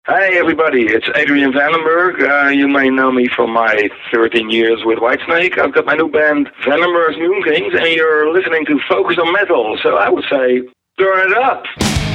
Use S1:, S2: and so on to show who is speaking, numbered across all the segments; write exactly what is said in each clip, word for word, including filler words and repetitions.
S1: Hey everybody, it's Adrian Vandenberg. Uh, you may know me from my thirteen years with Whitesnake. I've got my new band, Vandenberg's Moon Kings, and you're listening to Focus on Metal. So I would say, turn it up.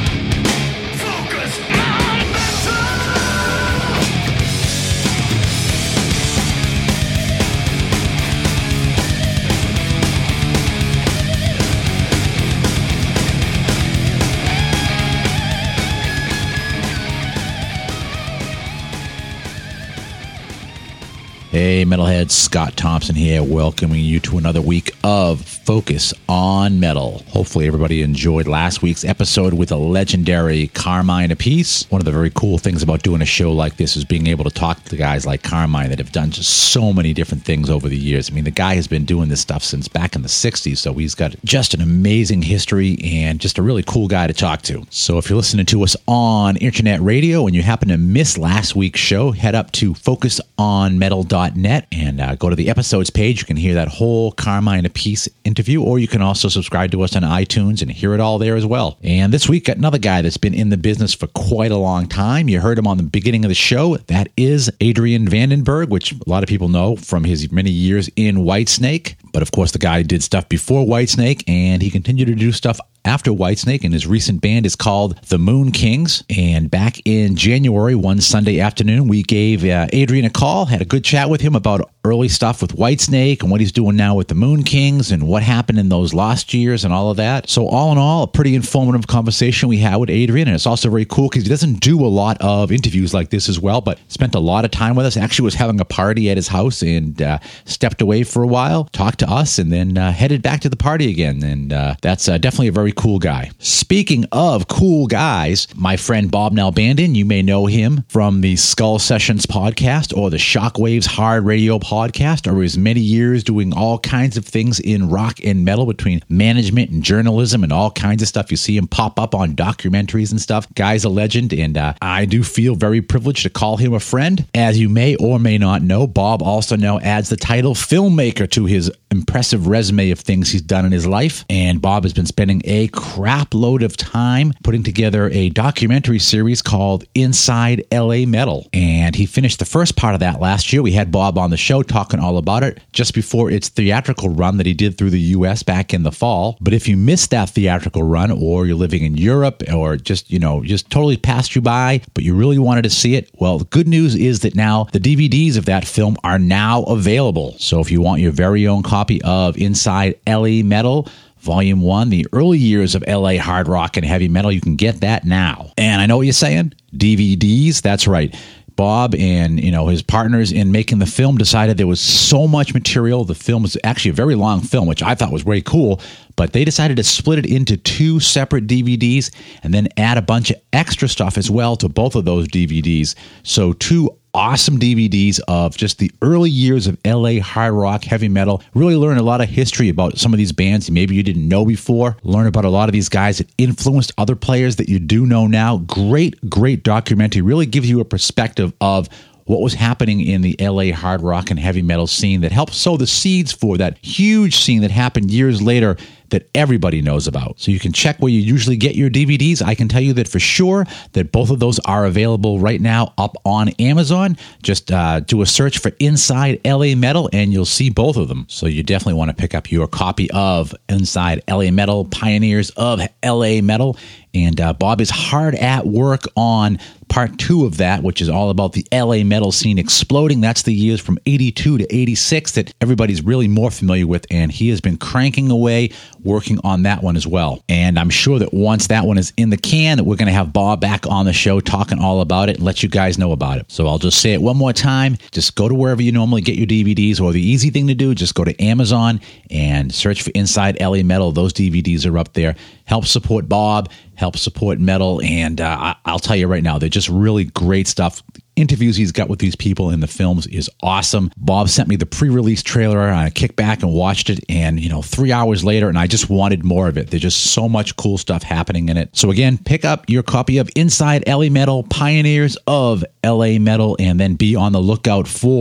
S2: Hey, Metalheads, Scott Thompson here, welcoming you to another week of Focus on Metal. Hopefully everybody enjoyed last week's episode with a legendary Carmine Appice. One of the very cool things about doing a show like this is being able to talk to guys like Carmine that have done just so many different things over the years. I mean, the guy has been doing this stuff since back in the sixties, so he's got just an amazing history and just a really cool guy to talk to. So if you're listening to us on internet radio and you happen to miss last week's show, head up to focus on metal dot net and uh, go to the episodes page. You can hear that whole Carmine Appice interview, or you can also subscribe to us on iTunes and hear it all there as well. And this week, got another guy that's been in the business for quite a long time. You heard him on the beginning of the show. That is Adrian Vandenberg, which a lot of people know from his many years in Whitesnake. But of course, the guy did stuff before Whitesnake, and he continued to do stuff after Whitesnake, and his recent band is called The Moon Kings. And back in January, one Sunday afternoon, we gave uh, Adrian a call, had a good chat with him about early stuff with Whitesnake and what he's doing now with The Moon Kings and what happened in those lost years and all of that. So all in all, a pretty informative conversation we had with Adrian, and it's also very cool because he doesn't do a lot of interviews like this as well, but spent a lot of time with us. Actually was having a party at his house and uh, stepped away for a while, talked to us, and then uh, headed back to the party again. And uh, that's uh, definitely a very cool guy. Speaking of cool guys, my friend Bob Nalbandon, you may know him from the Skull Sessions podcast or the Shockwaves Hard Radio podcast, or his many years doing all kinds of things in rock and metal between management and journalism and all kinds of stuff. You see him pop up on documentaries and stuff. Guy's a legend, and uh, I do feel very privileged to call him a friend. As you may or may not know, Bob also now adds the title filmmaker to his impressive resume of things he's done in his life, and Bob has been spending a crap load of time putting together a documentary series called Inside L A Metal, and he finished the first part of that last year. We had Bob on the show talking all about it just before its theatrical run that he did through the U S back in the fall. But if you missed that theatrical run, or you're living in Europe, or just, you know, just totally passed you by, but you really wanted to see it, well, the good news is that now the D V Ds of that film are now available. So if you want your very own copy of Inside L A Metal Volume one, the early years of L A hard rock and heavy metal, you can get that now. And I know what you're saying, D V Ds, that's right. Bob and, you know, his partners in making the film decided there was so much material. The film is actually a very long film, which I thought was very cool, but they decided to split it into two separate D V Ds and then add a bunch of extra stuff as well to both of those D V Ds. So two awesome D V Ds of just the early years of L A hard rock, heavy metal. Really learn a lot of history about some of these bands maybe you didn't know before. Learn about a lot of these guys that influenced other players that you do know now. Great, great documentary. Really gives you a perspective of what was happening in the L A hard rock and heavy metal scene that helped sow the seeds for that huge scene that happened years later that everybody knows about. So you can check where you usually get your D V Ds. I can tell you that for sure that both of those are available right now up on Amazon. Just uh, do a search for Inside L A Metal and you'll see both of them. So you definitely want to pick up your copy of Inside L A Metal, Pioneers of L A Metal. And uh, Bob is hard at work on part two of that, which is all about the L A metal scene exploding. That's the years from eighty-two to eighty-six that everybody's really more familiar with, and he has been cranking away working on that one as well. And I'm sure that once that one is in the can, that we're going to have Bob back on the show talking all about it and let you guys know about it. So I'll just say it one more time. Just go to wherever you normally get your D V Ds, or the easy thing to do, just go to Amazon and search for Inside L A Metal. Those D V Ds are up there. Help support Bob, help support metal, and uh, I'll tell you right now, they're just really great stuff. Interviews he's got with these people in the films is awesome. Bob sent me the pre-release trailer, and I kicked back and watched it, and you know, three hours later, and I just wanted more of it. There's just so much cool stuff happening in it. So again, pick up your copy of Inside L A Metal, Pioneers of L A Metal, and then be on the lookout for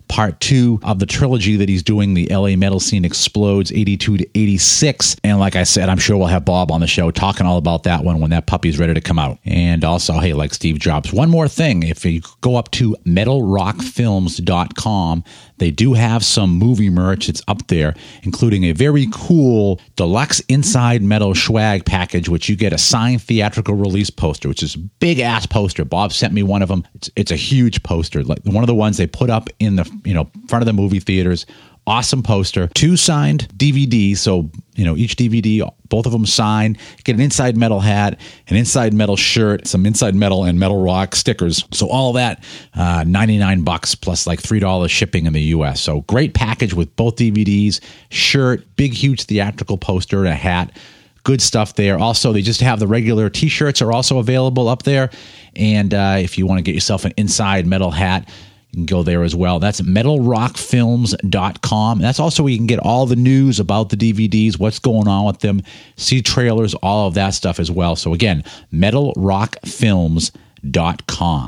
S2: part two of the trilogy that he's doing, the L A Metal Scene Explodes eighty-two to eighty-six. And like I said, I'm sure we'll have Bob on the show talking all about that one when that puppy's ready to come out. And also, hey, like Steve Jobs, one more thing. If you go up to metal rock films dot com, they do have some movie merch. It's up there, including a very cool deluxe Inside Metal swag package, which you get a signed theatrical release poster, which is a big-ass poster. Bob sent me one of them. It's, it's a huge poster, like one of the ones they put up in the you know front of the movie theaters. Awesome poster. Two signed D V Ds, so you know each D V D, both of them signed. Get an Inside Metal hat, an Inside Metal shirt, some Inside Metal and Metal Rock stickers. So all of that, uh, ninety-nine bucks plus like three dollars shipping in the U S. So great package with both D V Ds, shirt, big huge theatrical poster, a hat. Good stuff there. Also, they just have the regular T-shirts are also available up there. And uh, if you want to get yourself an Inside Metal hat, you can go there as well. That's metal rock films dot com. That's also where you can get all the news about the D V Ds, what's going on with them, see trailers, all of that stuff as well. So again, metal rock films dot com.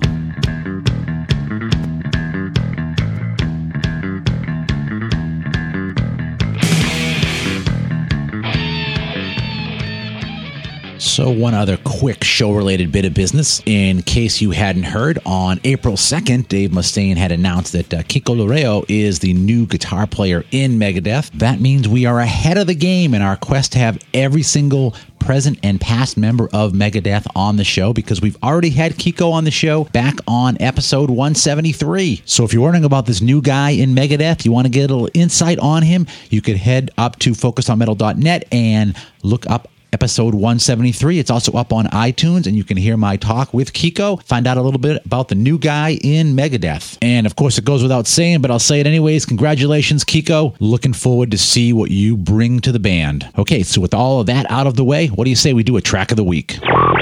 S2: So one other quick show-related bit of business. In case you hadn't heard, on April second, Dave Mustaine had announced that uh, Kiko Loureiro is the new guitar player in Megadeth. That means we are ahead of the game in our quest to have every single present and past member of Megadeth on the show, because we've already had Kiko on the show back on episode one seventy-three. So if you're wondering about this new guy in Megadeth, you want to get a little insight on him, you could head up to focus on metal dot net and look up episode one seventy-three. It's also up on iTunes, and you can hear my talk with Kiko, find out a little bit about the new guy in Megadeth. And of course, it goes without saying, but I'll say it anyways. Congratulations, Kiko. Looking forward to see what you bring to the band. Okay, so with all of that out of the way, what do you say we do a track of the week?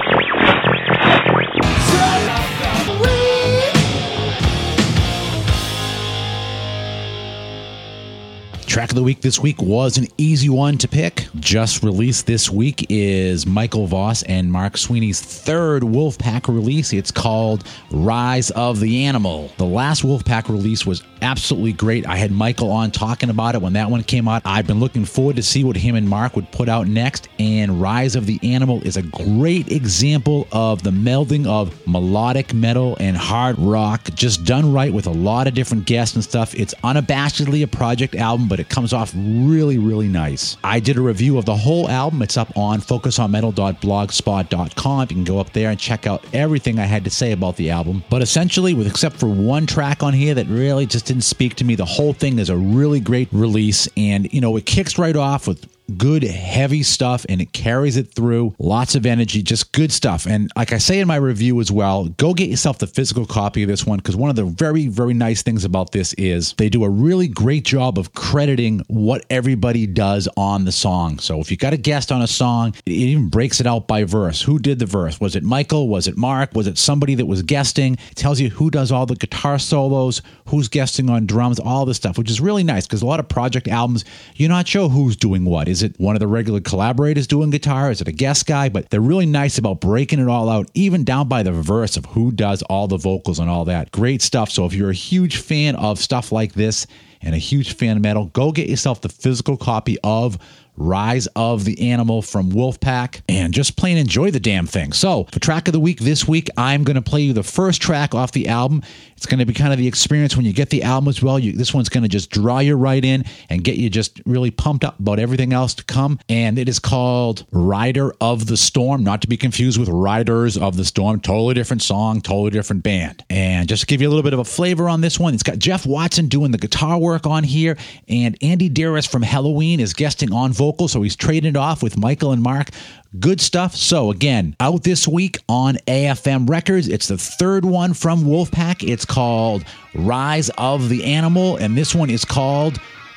S2: Track of the week this week was an easy one to pick. Just released this week is Michael Voss and Mark Sweeney's third Wolfpack release. It's called Rise of the Animal. The last Wolfpack release was absolutely great. I had Michael on talking about it when that one came out. I've been looking forward to see what him and Mark would put out next, and Rise of the Animal is a great example of the melding of melodic metal and hard rock, just done right with a lot of different guests and stuff. It's unabashedly a project album, but it comes off really, really nice. I did a review of the whole album. It's up on focus on metal dot blogspot dot com. You can go up there and check out everything I had to say about the album. But essentially, with except for one track on here that really just didn't speak to me, the whole thing is a really great release. And, you know, it kicks right off with good, heavy stuff, and it carries it through. Lots of energy, just good stuff. And like I say in my review as well, go get yourself the physical copy of this one, because one of the very, very nice things about this is they do a really great job of crediting what everybody does on the song. So if you got a guest on a song, it even breaks it out by verse. Who did the verse? Was it Michael? Was it Mark? Was it somebody that was guesting? It tells you who does all the guitar solos, who's guesting on drums, all this stuff, which is really nice, because a lot of project albums, you're not sure who's doing what. Is it one of the regular collaborators doing guitar? Is it a guest guy? But they're really nice about breaking it all out, even down by the verse of who does all the vocals and all that. Great stuff. So if you're a huge fan of stuff like this and a huge fan of metal, go get yourself the physical copy of Rise of the Animal from Wolfpack and just plain enjoy the damn thing. So for track of the week this week, I'm going to play you the first track off the album. It's going to be kind of the experience when you get the album as well. You, this one's going to just draw you right in and get you just really pumped up about everything else to come. And it is called Rider of the Storm, not to be confused with Riders of the Storm. Totally different song, totally different band. And just to give you a little bit of a flavor on this one, it's got Jeff Watson doing the guitar work on here, and Andy Dearest from Helloween is guesting on vocals, so he's trading it off with Michael and Mark. Good stuff. So again, out this week on A F M Records, it's the third one from Wolfpack. It's called Rise of the Animal, and this one is called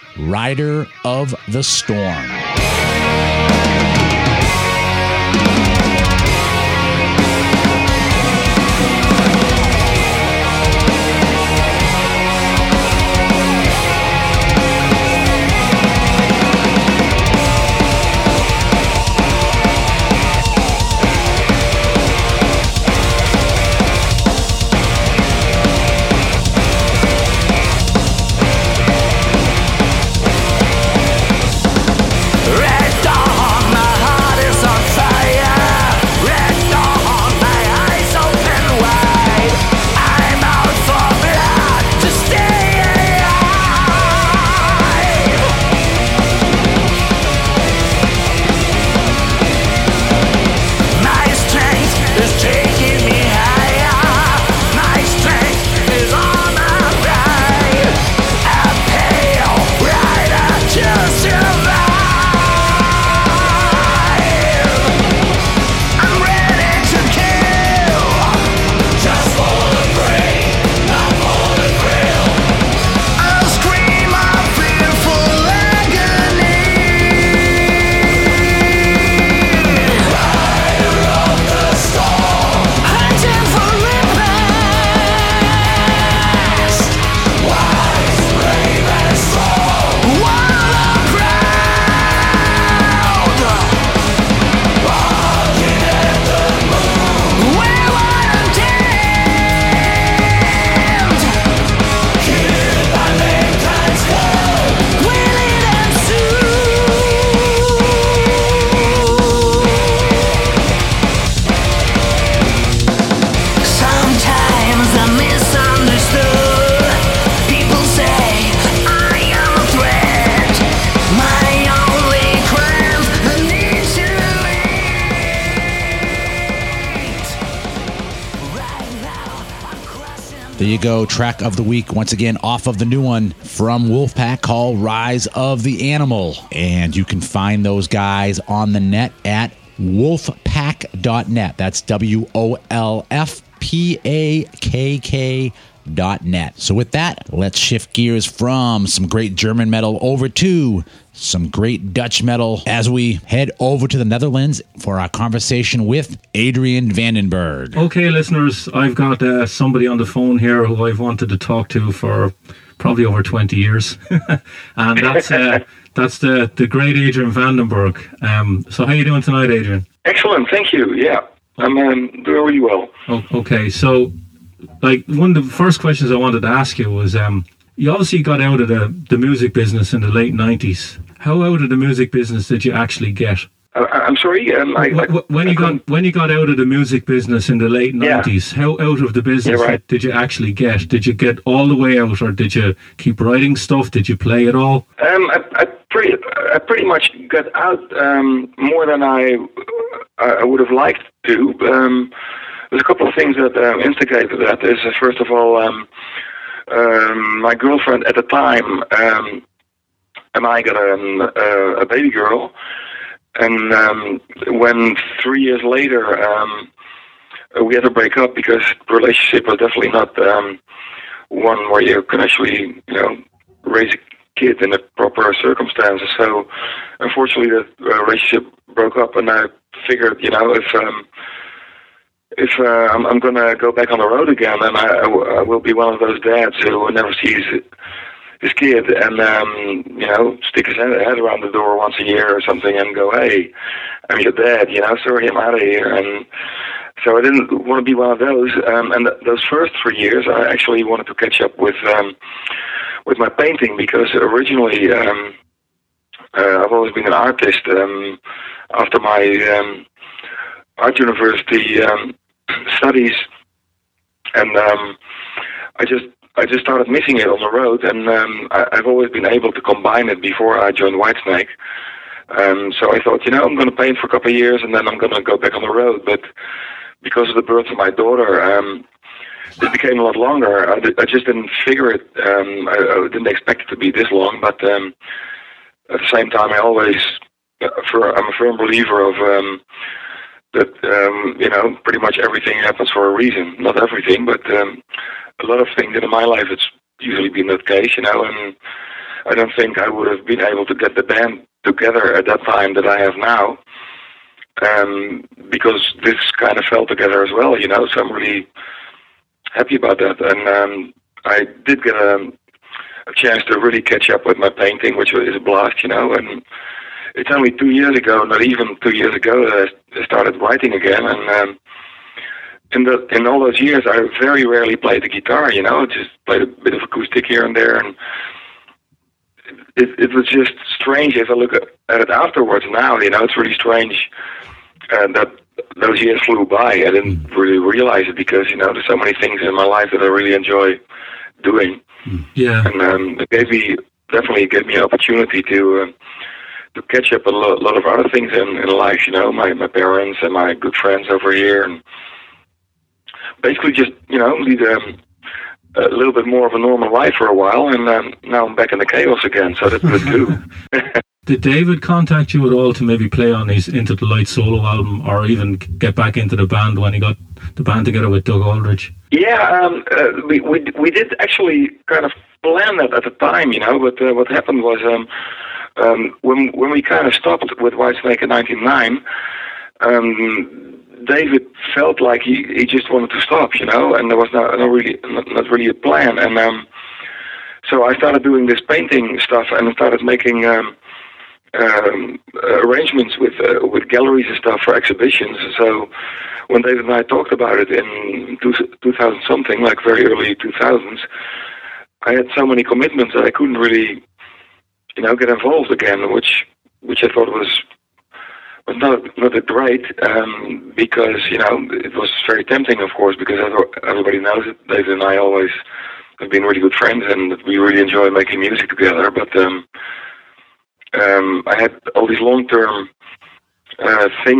S2: Rider of the Storm. There you go. Track of the week, once again, off of the new one from Wolfpack called Rise of the Animal. And you can find those guys on the net at wolfpack dot net. That's W O L F P A K K dot net. So with that, let's shift gears from some great German metal over to some great Dutch metal as we head over to the Netherlands for our conversation with Adrian Vandenberg.
S3: Okay, listeners, I've got uh, somebody on the phone here who I've wanted to talk to for probably over twenty years. And that's uh, that's the, the great Adrian Vandenberg. Um, so how are you doing tonight, Adrian?
S1: Excellent, thank you. Yeah, I'm um, doing really well.
S3: Oh, okay, so like one of the first questions I wanted to ask you was, um, you obviously got out of the, the music business in the late nineties. How out of the music business did you actually get?
S1: Uh, I'm sorry. Um, I, I,
S3: when you got when you got out of the music business in the late nineties, yeah. How out of the business yeah, right. did you actually get? Did you get all the way out, or did you keep writing stuff? Did you play at all?
S1: Um, I, I pretty I pretty much got out um, more than I I would have liked to. Um, there's a couple of things that um, instigated that. Is uh, first of all, um, um, my girlfriend at the time. Um, And I got um, a, a baby girl, and um, when three years later um, we had to break up because the relationship was definitely not um, one where you can actually, you know, raise a kid in the proper circumstances. So, unfortunately, the uh, relationship broke up, and I figured, you know, if um, if uh, I'm, I'm going to go back on the road again, then I, I, w- I will be one of those dads who never sees his kid and, um, you know, stick his head, head around the door once a year or something and go, hey, I'm your dad, you know, sorry, I'm out of here. And so I didn't want to be one of those. Um, and th- those first three years, I actually wanted to catch up with um, with my painting because originally um, uh, I've always been an artist. Um, after my um, art university um, studies, and um, I just I just started missing it on the road, and um, I, I've always been able to combine it before I joined Whitesnake. Um, so I thought, you know, I'm going to paint for a couple of years, and then I'm going to go back on the road. But because of the birth of my daughter, um, it became a lot longer. I, I just didn't figure it. Um, I, I didn't expect it to be this long, but um, at the same time, I always, uh, for, I'm a firm believer of um, that, um, you know, pretty much everything happens for a reason. Not everything, but um, a lot of things in my life, it's usually been that case, you know, and I don't think I would have been able to get the band together at that time that I have now, um, because this kind of fell together as well, you know, so I'm really happy about that. And um, I did get a, a chance to really catch up with my painting, which is a blast, you know, and it's only two years ago, not even two years ago, that I started writing again, and um, In the in all those years, I very rarely played the guitar. You know, just played a bit of acoustic here and there, and it it was just strange. If I look at it afterwards now, you know, it's really strange uh, that those years flew by. I didn't really realize it because, you know, there's so many things in my life that I really enjoy doing.
S3: Yeah,
S1: and um, it gave me definitely gave me an opportunity to. Uh, to catch up a lo- lot of other things in, in life, you know, my, my parents and my good friends over here, and basically just, you know, lead um, a little bit more of a normal life for a while, and um, now I'm back in the chaos again, so that's good too.
S3: Did David contact you at all to maybe play on his Into the Light solo album, or even get back into the band when he got the band together with Doug Aldrich?
S1: Yeah, um, uh, we, we we did actually kind of plan that at the time, you know, but uh, what happened was um, um, when when we kind of stopped with Whitesnake in ninety-nine, um, David felt like he, he just wanted to stop, you know, and there was not, not really not, not really a plan. And um, so I started doing this painting stuff and started making um, um, arrangements with uh, with galleries and stuff for exhibitions. So when David and I talked about it in two thousand something, like very early two thousands, I had so many commitments that I couldn't really, you know, get involved again, which which I thought was. was not not that great, um, because, you know, it was very tempting, of course, because everybody knows it. David and I always have been really good friends, and we really enjoy making music together. But um, um, I had all these long-term uh, things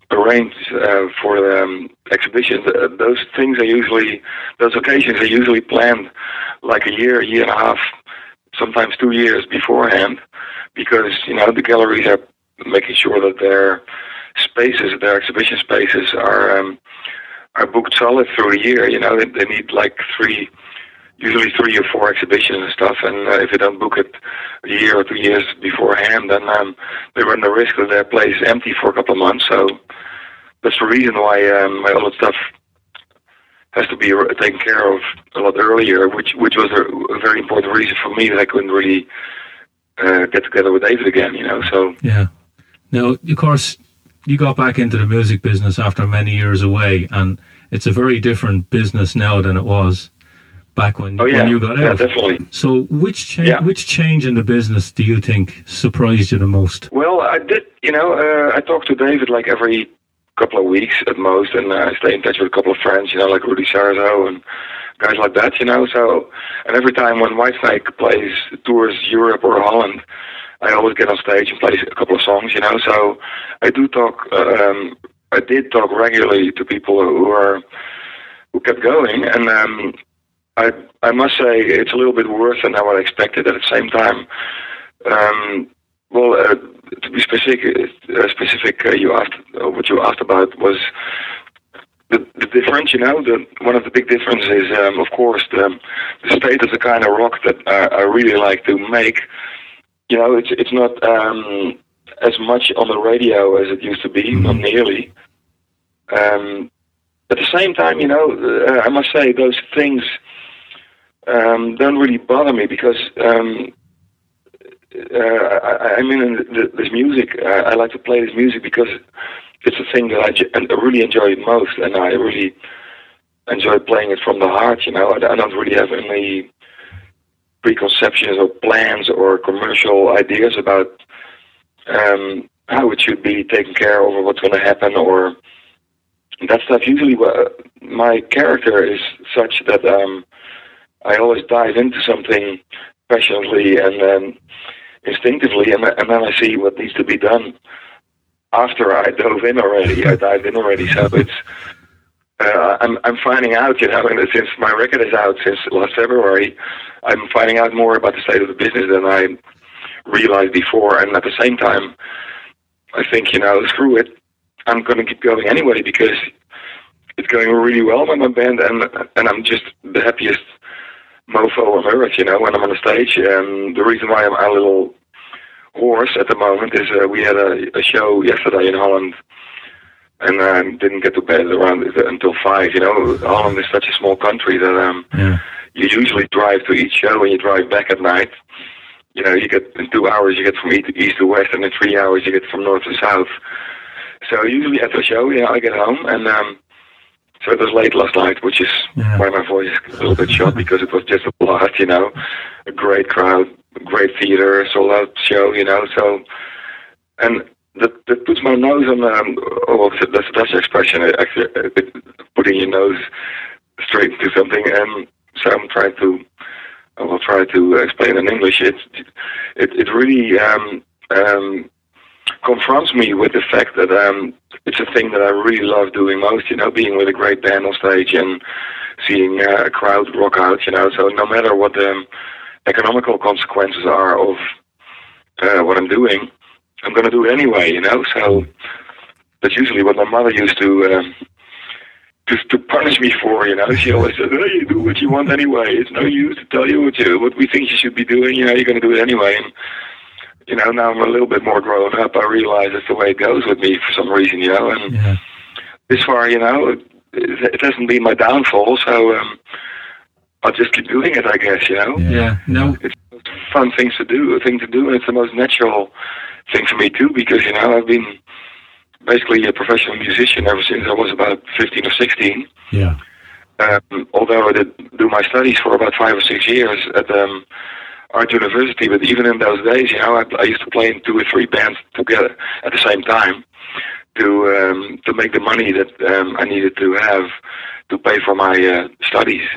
S1: arrange uh, for um, exhibitions. Uh, those things are usually, those occasions are usually planned like a year, year and a half, sometimes two years beforehand, because, you know, the galleries are making sure that their spaces, their exhibition spaces are um, are booked solid through the year. You know, they, they need like three, usually three or four exhibitions and stuff, and uh, if they don't book it a year or two years beforehand, then um, they run the risk that their place is empty for a couple of months. So that's the reason why um, my all that stuff has to be taken care of a lot earlier, which which was a, a very important reason for me that I couldn't really uh, get together with David again, you know. So
S3: yeah. Now, of course, you got back into the music business after many years away, and it's a very different business now than it was back when,
S1: oh, yeah.
S3: when you got
S1: yeah,
S3: out.
S1: Definitely.
S3: So which, cha-
S1: yeah.
S3: which change in the business do you think surprised you the most?
S1: Well, I did, you know, uh, I talked to David like every couple of weeks at most, and uh, I stay in touch with a couple of friends, you know, like Rudy Sarzo and guys like that, you know. So, and every time when Whitesnake plays, tours Europe or Holland, I always get on stage and play a couple of songs, you know. So I do talk, uh, um, I did talk regularly to people who are, who kept going, and um, I I must say it's a little bit worse than what I expected. At the same time, um, well, uh, to be specific, uh, specific, uh, you asked uh, what you asked about was the, the difference. You know, the one of the big differences is, um, of course, the, the state of the kind of rock that uh, I really like to make. You know, it's it's not um, as much on the radio as it used to be, mm-hmm. not nearly. Um, at the same time, you know, uh, I must say those things um, don't really bother me because um, uh, I, I mean, the, this music, uh, I like to play this music because it's the thing that I, j- I really enjoy it most, and I really enjoy playing it from the heart. You know, I, I don't really have any preconceptions or plans or commercial ideas about um, how it should be taken care of or what's going to happen or that stuff. Usually uh, my character is such that um, I always dive into something passionately and um, instinctively, and, and then I see what needs to be done after I dove in already. I dived in already, so it's Uh, I'm I'm finding out, you know, and since my record is out since last February, I'm finding out more about the state of the business than I realized before. And at the same time, I think, you know, screw it, I'm going to keep going anyway because it's going really well with my band, and and I'm just the happiest mofo on earth, you know, when I'm on the stage. And the reason why I'm a little hoarse at the moment is uh, we had a, a show yesterday in Holland. And I um, didn't get to bed around until five. You know, Holland is such a small country that um, yeah. you usually drive to each show and you drive back at night. You know, you get in two hours you get from east to west, and in three hours you get from north to south. So usually at the show, you know, I get home, and um, so it was late last night, which is yeah. why my voice is a little bit shot because it was just a blast. You know, a great crowd, great theater, sold out show. You know, so and. That, that puts my nose on, um, oh, that's a Dutch expression, actually, putting your nose straight into something. And so I'm trying to, I will try to explain in English. It, it, it really um, um, confronts me with the fact that um, it's a thing that I really love doing most, you know, being with a great band on stage and seeing uh, a crowd rock out, you know. So no matter what the um, economical consequences are of uh, what I'm doing, I'm going to do it anyway, you know. So that's usually what my mother used to um, just to punish me for, you know. She always said, "Oh, you do what you want anyway. It's no use to tell you what you what we think you should be doing. You know, you're going to do it anyway." And you know, now I'm a little bit more grown up. I realize that's the way it goes with me for some reason, you know. And yeah. this far, you know, it, it hasn't been my downfall. So um, I'll just keep doing it, I guess, you know.
S3: Yeah. No,
S1: it's fun things to do, a thing to do, and it's the most natural thing for me too, because you know I've been basically a professional musician ever since I was about fifteen or sixteen.
S3: Yeah.
S1: Um, although I did do my studies for about five or six years at um, Art University, but even in those days, you know, I, I used to play in two or three bands together at the same time to um, to make the money that um, I needed to have to pay for my uh, studies.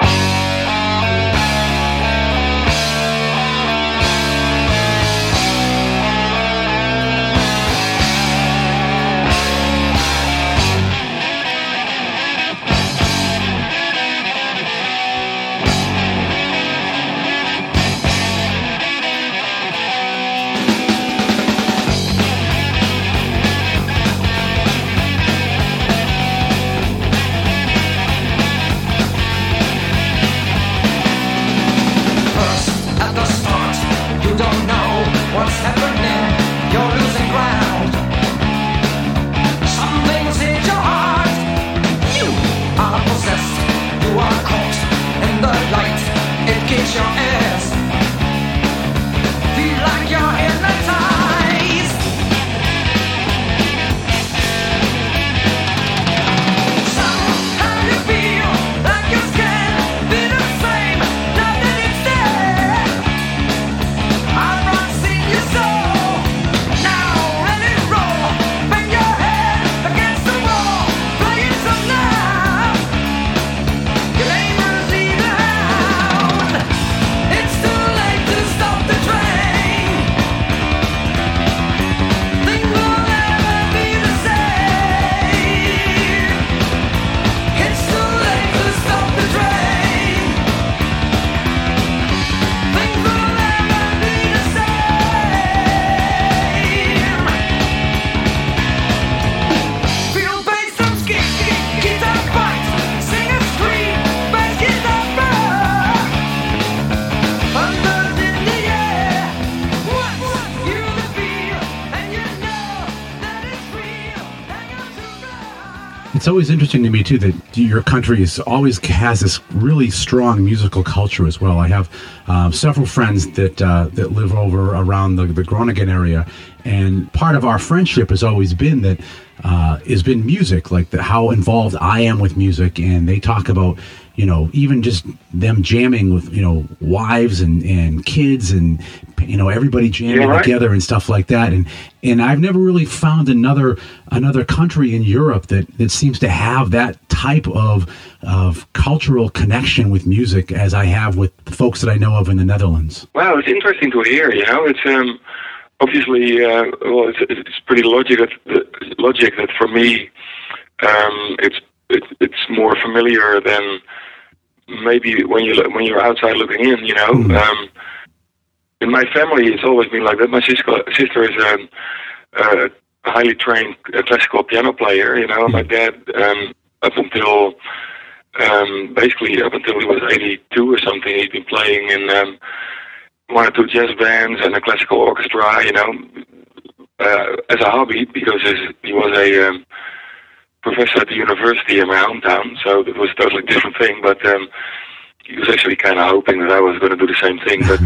S4: always interesting to me too that your country is always has this really strong musical culture as well. I have um, several friends that uh, that live over around the, the Groningen area, and part of our friendship has always been that uh, has been music, like the, how involved I am with music, and they talk about, you know, even just them jamming with, you know, wives and, and kids and, you know, everybody jamming
S1: yeah, right.
S4: together and stuff like that. And and I've never really found another another country in Europe that, that seems to have that type of of cultural connection with music as I have with the folks that I know of in the Netherlands.
S1: Wow, it's interesting to hear. You know, it's um, obviously uh, well, it's, it's pretty logic that logic that for me, um, it's it, it's more familiar than maybe when you when you're outside looking in. You know. Mm. Um, In my family, it's always been like that. My sister, sister is um, uh, a highly trained uh, classical piano player, you know. My dad, um, up until, um, basically up until he was eighty-two or something, he'd been playing in um, one or two jazz bands and a classical orchestra, you know, uh, as a hobby, because his, he was a um, professor at the university in my hometown, so it was a totally different thing, but um, he was actually kind of hoping that I was going to do the same thing, but...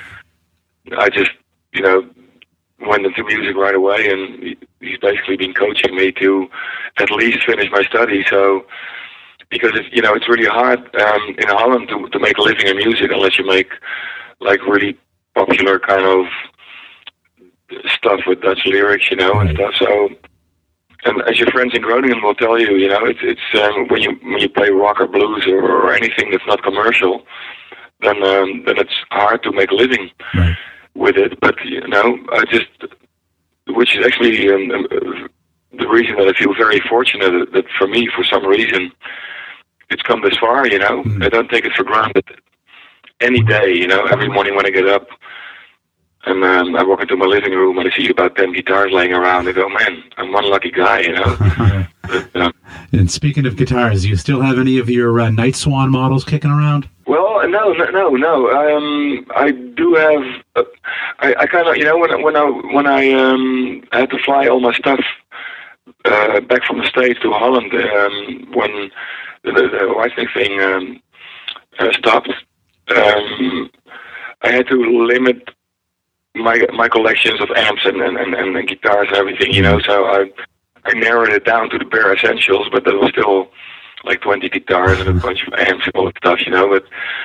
S1: I just, you know, went into music right away, and he's basically been coaching me to at least finish my studies. So, because it, you know, it's really hard um, in Holland to to make a living in music unless you make like really popular kind of stuff with Dutch lyrics, you know, and stuff. So, and as your friends in Groningen will tell you, you know, it's it's um, when you when you play rock or blues or, or anything that's not commercial, then um, then it's hard to make a living.
S4: Right.
S1: With it, but you know, I just, which is actually um, the reason that I feel very fortunate that, that for me, for some reason, it's come this far. You know, mm. I don't take it for granted any day. You know, every morning when I get up and um, I walk into my living room and I see about ten guitars laying around, I go, man, I'm one lucky guy. You know. but, uh,
S4: and speaking of guitars, do you still have any of your uh, Night Swan models kicking around?
S1: Well, no, no, no, no. Um, I do have. Uh, I, I kind of, you know, when when I when I um, had to fly all my stuff uh, back from the States to Holland um, when the, the Whitesnake thing um, uh, stopped, um, I had to limit my my collections of amps and, and, and, and guitars and everything. You know, so I I narrowed it down to the bare essentials, but that was still like twenty guitars and a bunch of amps and all that stuff, you know. But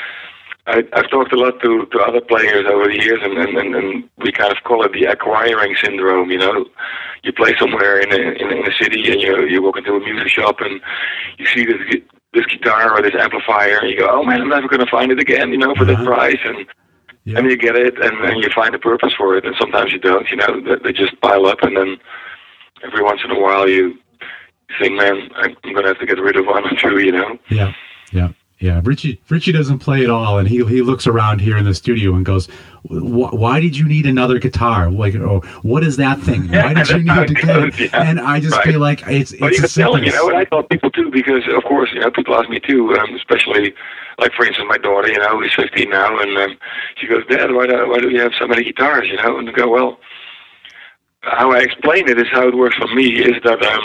S1: I, I've talked a lot to, to other players over the years, and, and, and, and we kind of call it the acquiring syndrome, you know. You play somewhere in a, in, in a city, and you you walk into a music shop, and you see this this guitar or this amplifier, and you go, oh man, I'm never going to find it again, you know, for uh-huh. that price. And yeah. and you get it, and, and you find a purpose for it, and sometimes you don't, you know. They, they just pile up, and then every once in a while you think, man, I'm going to have to get rid of one or two, you know?
S4: Yeah, yeah, yeah. Richie Richie doesn't play at all, and he he looks around here in the studio and goes, why did you need another guitar? Like, or what is that thing? Why did you need to get it? Yeah, and I just right. feel like it's,
S1: well,
S4: it's
S1: you
S4: a
S1: tell them, you know, and I tell people too, because, of course, you know, people ask me too, um, especially, like, for instance, my daughter, you know, who's fifteen now, and um, she goes, Dad, why do, why do you have so many guitars, you know? And I go, well, how I explain it is how it works for me is that, um,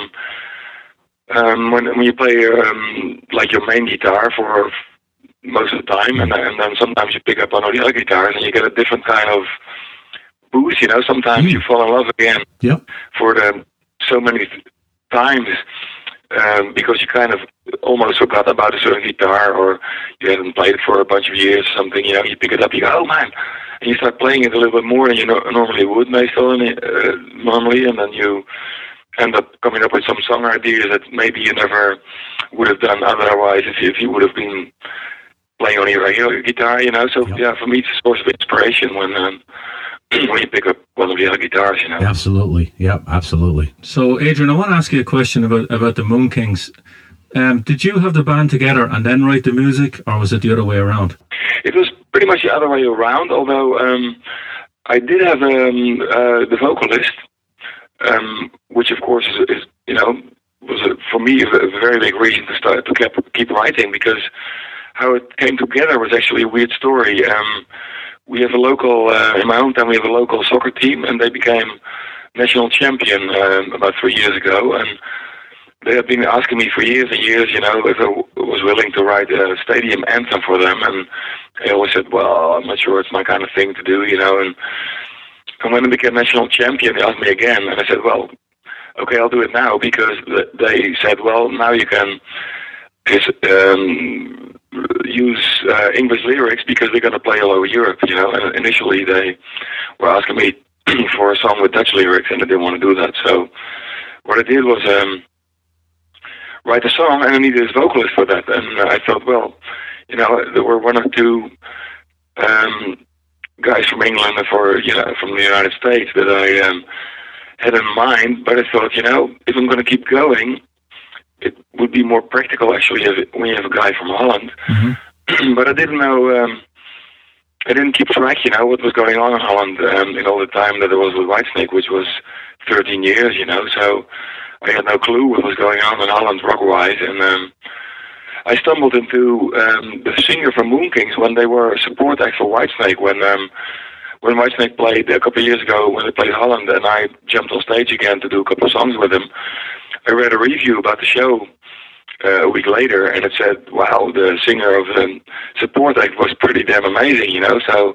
S1: Um, when when you play um, like your main guitar for most of the time, and, and then sometimes you pick up one of the other guitars and you get a different kind of boost. You know, sometimes mm. you fall in love again
S4: yep.
S1: for the so many times um, because you kind of almost forgot about a certain guitar, or you haven't played it for a bunch of years or something. You know, you pick it up, you go, oh man, and you start playing it a little bit more than you no- normally would, basically, uh, normally, and then you end up coming up with some song ideas that maybe you never would have done otherwise if you, if you would have been playing on your regular guitar, you know. So, yep. yeah, for me, it's a source of inspiration when um, when you pick up one of the other guitars, you know.
S4: Absolutely. Yep, absolutely.
S3: So, Adrian, I want to ask you a question about, about the Moon Kings. Um, did you have the band together and then write the music, or was it the other way around?
S1: It was pretty much the other way around, although um, I did have um, uh, the vocalist, Um, which of course is, is you know, was a, for me a, a very big reason to start to keep, keep writing, because how it came together was actually a weird story. Um, we have a local uh, in my hometown. We have a local soccer team, and they became national champion um, about three years ago. And they had been asking me for years and years, you know, if I w- was willing to write a stadium anthem for them, and I always said, well, I'm not sure it's my kind of thing to do, you know, and, and when I became national champion, they asked me again, and I said, well, okay, I'll do it now, because th- they said, well, now you can is, um, use uh, English lyrics because we're going to play all over Europe, you know, and initially they were asking me for a song with Dutch lyrics, and I didn't want to do that, so what I did was um, write a song, and I needed a vocalist for that, and I thought, well, you know, there were one or two um, guys from England and for, you know, from the United States that I um, had in mind, but I thought, you know, if I'm going to keep going, it would be more practical, actually, if it, when you have a guy from Holland. Mm-hmm. But I didn't know, um, I didn't keep track, you know, what was going on in Holland um, in all the time that I was with Whitesnake, which was thirteen years, you know, so I had no clue what was going on in Holland rock-wise, and um, I stumbled into um, the singer from Moon Kings when they were a support act for Whitesnake, when um, when Whitesnake played a couple of years ago, when they played Holland, and I jumped on stage again to do a couple of songs with them. I read a review about the show uh, a week later, and it said, wow, the singer of the support act was pretty damn amazing, you know, so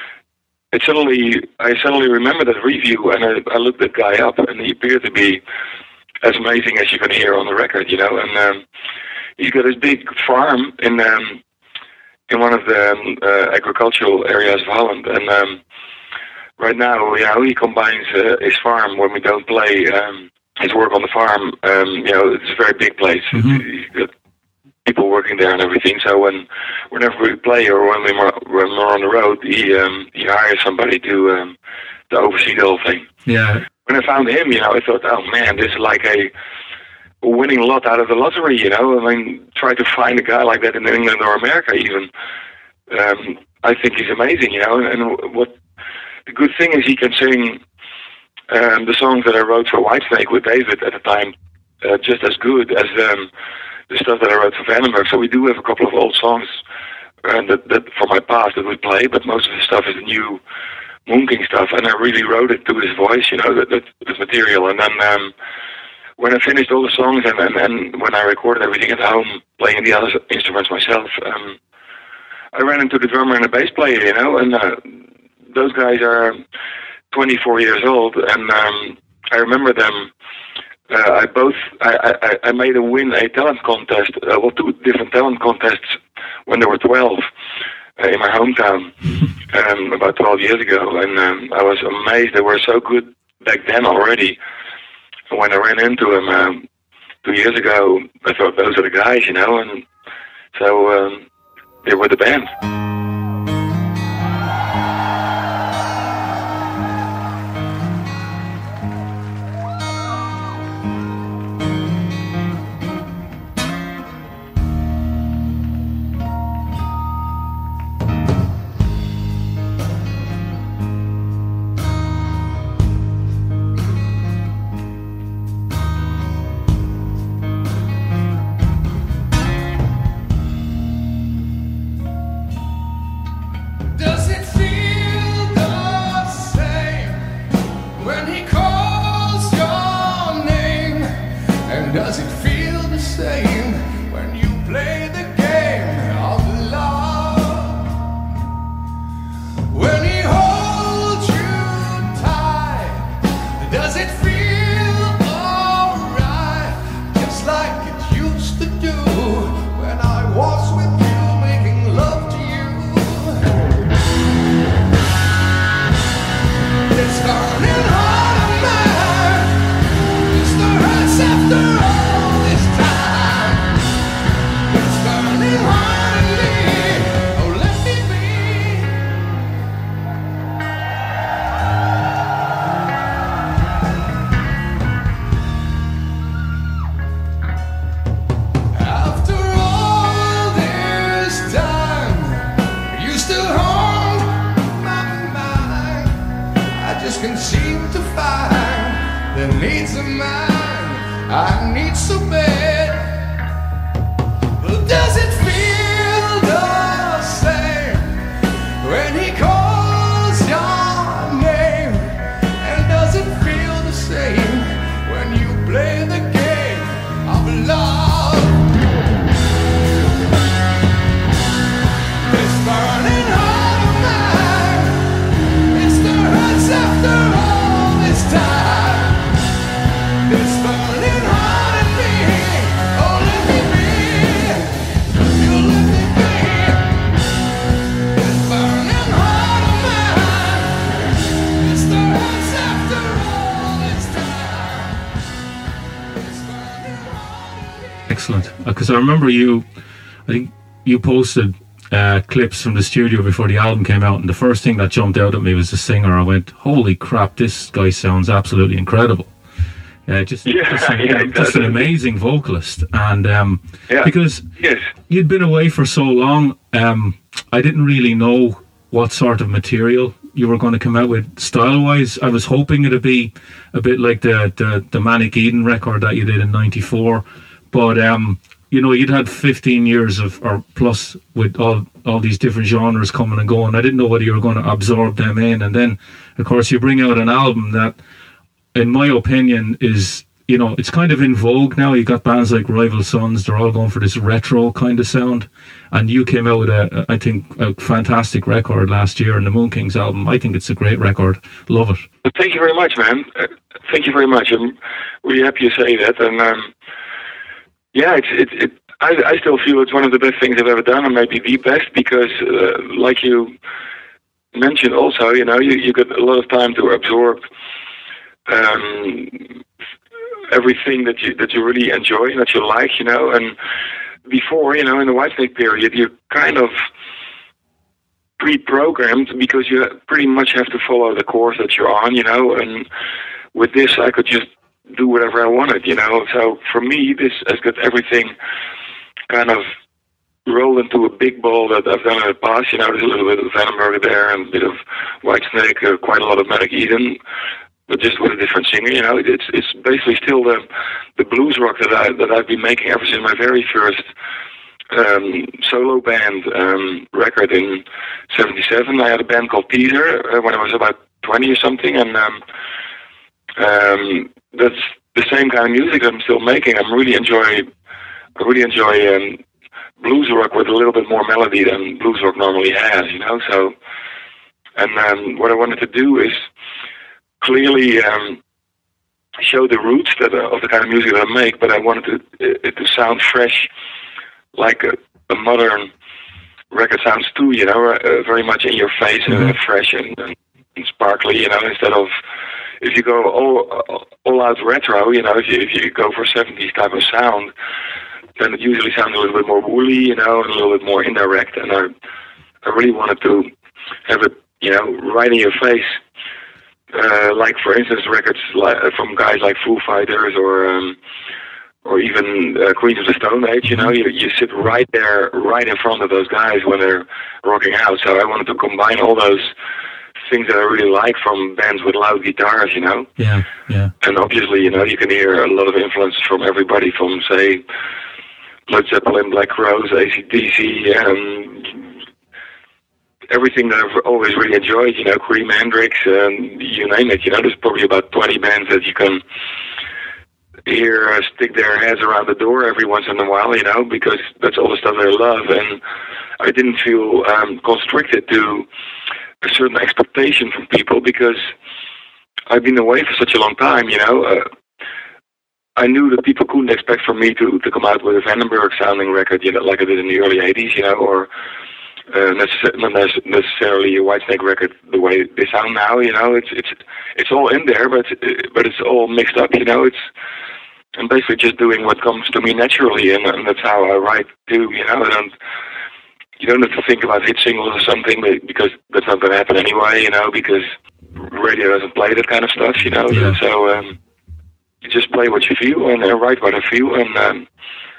S1: it suddenly, I suddenly remembered that review, and I, I looked that guy up, and he appeared to be as amazing as you can hear on the record, you know, and um, he's got this big farm in um, in one of the um, uh, agricultural areas of Holland, and um, right now, you know, he combines uh, his farm when we don't play um, his work on the farm. Um, you know, it's a very big place. Mm-hmm. He's got people working there and everything. So when whenever we play or when, we, when we're on the road, he um, he hires somebody to um, to oversee the whole thing.
S3: Yeah.
S1: When I found him, you know, I thought, oh man, this is like a winning lot out of the lottery, you know. I mean, try to find a guy like that in England or America even. Um, I think he's amazing, you know. And, and what the good thing is, he can sing um, the songs that I wrote for Whitesnake with David at the time uh, just as good as um, the stuff that I wrote for Vandenberg. So we do have a couple of old songs uh, that, that from my past that we play, but most of the stuff is new Moon King stuff, and I really wrote it to his voice, you know, that, that, that material. And then um, when I finished all the songs and, and, and when I recorded everything at home, playing the other instruments myself, um, I ran into the drummer and the bass player, you know, and uh, those guys are twenty-four years old, and um, I remember them. Uh, I both I, I, I made a win a talent contest, uh, well, two different talent contests when they were twelve uh, in my hometown um, about twelve years ago, and um, I was amazed they were so good back then already. And when I ran into them um, two years ago, I thought those are the guys, you know, and so um, they were the band.
S3: because I remember you, I think you posted uh, clips from the studio before the album came out, and the first thing that jumped out at me was the singer. I went, holy crap, this guy sounds absolutely incredible. Uh, just,
S1: yeah,
S3: just, an,
S1: yeah,
S3: just an amazing vocalist. And um,
S1: yeah.
S3: because
S1: yes.
S3: you'd been away for so long, um, I didn't really know what sort of material you were going to come out with style-wise. I was hoping it'd be a bit like the, the, the Manic Eden record that you did in ninety-four. But, um, you know, you'd had fifteen years of or plus with all, all these different genres coming and going. I didn't know whether you were going to absorb them in. And then, of course, you bring out an album that, in my opinion, is, you know, it's kind of in vogue now. You got bands like Rival Sons, they're all going for this retro kind of sound. And you came out with, a, I think, a fantastic record last year in the Moon Kings album. I think it's a great record. Love it.
S1: Well, thank you very much, man. Uh, thank you very much. I'm really happy you say that. And um, yeah, it's it. it I, I still feel it's one of the best things I've ever done, and maybe the best, because, uh, like you mentioned, also, you know, you you got a lot of time to absorb um, everything that you that you really enjoy and that you like, you know. And before, you know, in the Whitesnake period, you kind of pre-programmed, because you pretty much have to follow the course that you're on, you know. And with this, I could just do whatever I wanted, you know. So for me, this has got everything kind of rolled into a big ball that I've done in the past. You know, there's a little bit of Vandenberg there and a bit of Whitesnake, uh, quite a lot of Manic Eden, but just with a different singer. You know, it's it's basically still the the blues rock that I that I've been making ever since my very first um, solo band um, record in seventy-seven. I had a band called Teaser uh, when I was about twenty or something, and um, um, that's the same kind of music that I'm still making. I'm really enjoy, I really enjoy um, blues rock with a little bit more melody than blues rock normally has. You know, so and um, what I wanted to do is clearly um, show the roots that uh, of the kind of music that I make, but I wanted to, it to sound fresh, like a, a modern record sounds too, you know, uh, very much in your face mm-hmm. and uh, fresh and, and, and sparkly, you know, instead of, if you go all, all out retro, you know, if you, if you go for seventies type of sound, then it usually sounds a little bit more woolly, you know, and a little bit more indirect, and I, I really wanted to have it, you know, right in your face. Uh, like, for instance, records like, from guys like Foo Fighters or um, or even uh, Queens of the Stone Age, you know, you, you sit right there, right in front of those guys when they're rocking out. So I wanted to combine all those things that I really like from bands with loud guitars, you know.
S3: Yeah, yeah.
S1: And obviously, you know, you can hear a lot of influence from everybody from, say, Led Zeppelin, Black Crowes, A C D C, um, everything that I've always really enjoyed, you know, Cream, Hendrix, and you name it, you know. There's probably about twenty bands that you can hear uh, stick their heads around the door every once in a while, you know, because that's all the stuff I love. And I didn't feel um, constricted to a certain expectation from people, because I've been away for such a long time, you know. Uh, I knew that people couldn't expect for me to, to come out with a Vandenberg sounding record, you know, like I did in the early eighties, you know, or uh, necess- not necessarily a Whitesnake record the way they sound now, you know. It's it's it's all in there, but but it's all mixed up, you know. It's I'm basically just doing what comes to me naturally, and, and that's how I write too, you know. I don't you don't have to think about hit singles or something, because that's not going to happen anyway, you know, because radio doesn't play that kind of stuff, you know.
S3: Yeah.
S1: So um, you just play what you feel and uh, write what I feel, and um,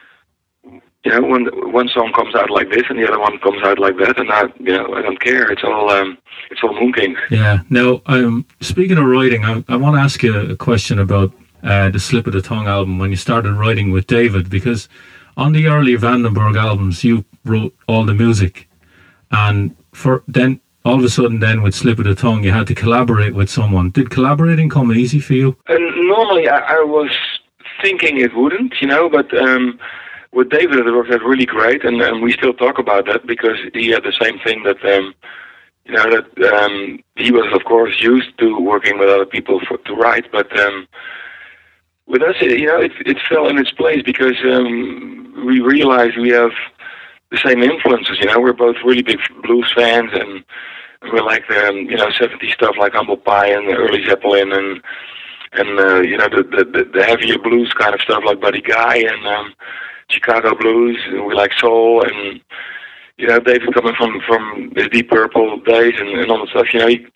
S1: you know, when one song comes out like this and the other one comes out like that, and I, you know, I don't care. It's all um, it's all Moon Kings.
S3: Yeah. Now, um, speaking of writing, I, I want to ask you a question about uh, the Slip of the Tongue album, when you started writing with David, because on the early Vandenberg albums, you wrote all the music, and for then all of a sudden, then with Slip of the Tongue, you had to collaborate with someone. Did collaborating come easy for you?
S1: And normally, I, I was thinking it wouldn't, you know, but um, with David, it worked out really great, and, and we still talk about that, because he had the same thing that, um, you know, that um, he was, of course, used to working with other people for, to write, but um, with us, you know, it, it fell in its place, because um, we realized we have the same influences, you know. We're both really big blues fans, and we like the, um, you know, seventies stuff like Humble Pie and early Zeppelin, and and uh, you know, the, the the heavier blues kind of stuff like Buddy Guy, and um, Chicago blues, and we like soul, and you know, David coming from from his Deep Purple days and, and all that stuff. You know, he,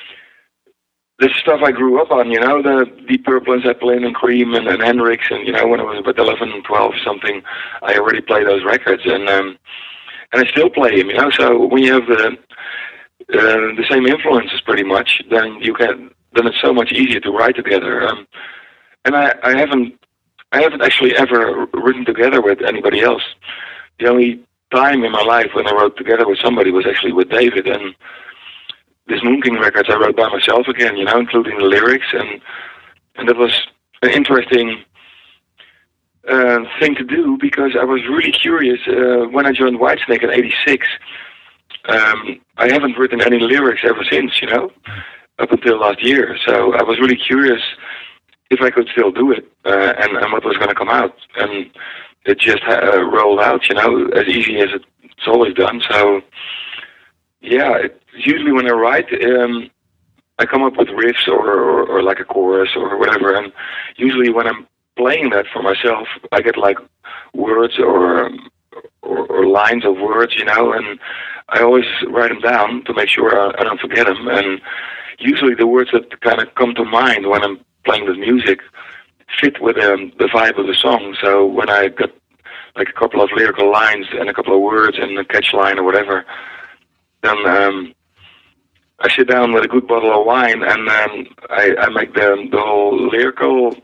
S1: this is stuff I grew up on. You know, the Deep Purple and Zeppelin and Cream and, and Hendrix, and you know, when I was about eleven, twelve, something, I already played those records, and um, and I still play them. You know, so when you have the uh, the same influences, pretty much, then you can then it's so much easier to write together. Um, and I, I haven't. I haven't actually ever written together with anybody else. The only time in my life when I wrote together with somebody was actually with David, and this Moon King records I wrote by myself again, you know, including the lyrics, and and that was an interesting uh, thing to do because I was really curious uh, when I joined Whitesnake in eighty-six. Um, I haven't written any lyrics ever since, you know, up until last year. So I was really curious if I could still do it, uh, and, and what was going to come out. And it just uh, rolled out, you know, as easy as it's always done. So, yeah, it, usually when I write, um, I come up with riffs or, or, or like a chorus or whatever, and usually when I'm playing that for myself, I get like words or, or, or lines of words, you know, and I always write them down to make sure I, I don't forget them. And usually the words that kind of come to mind when I'm playing with music fit with um, the vibe of the song. So when I got like a couple of lyrical lines and a couple of words and a catch line or whatever, then um, I sit down with a good bottle of wine and um, I, I make the, the whole lyrical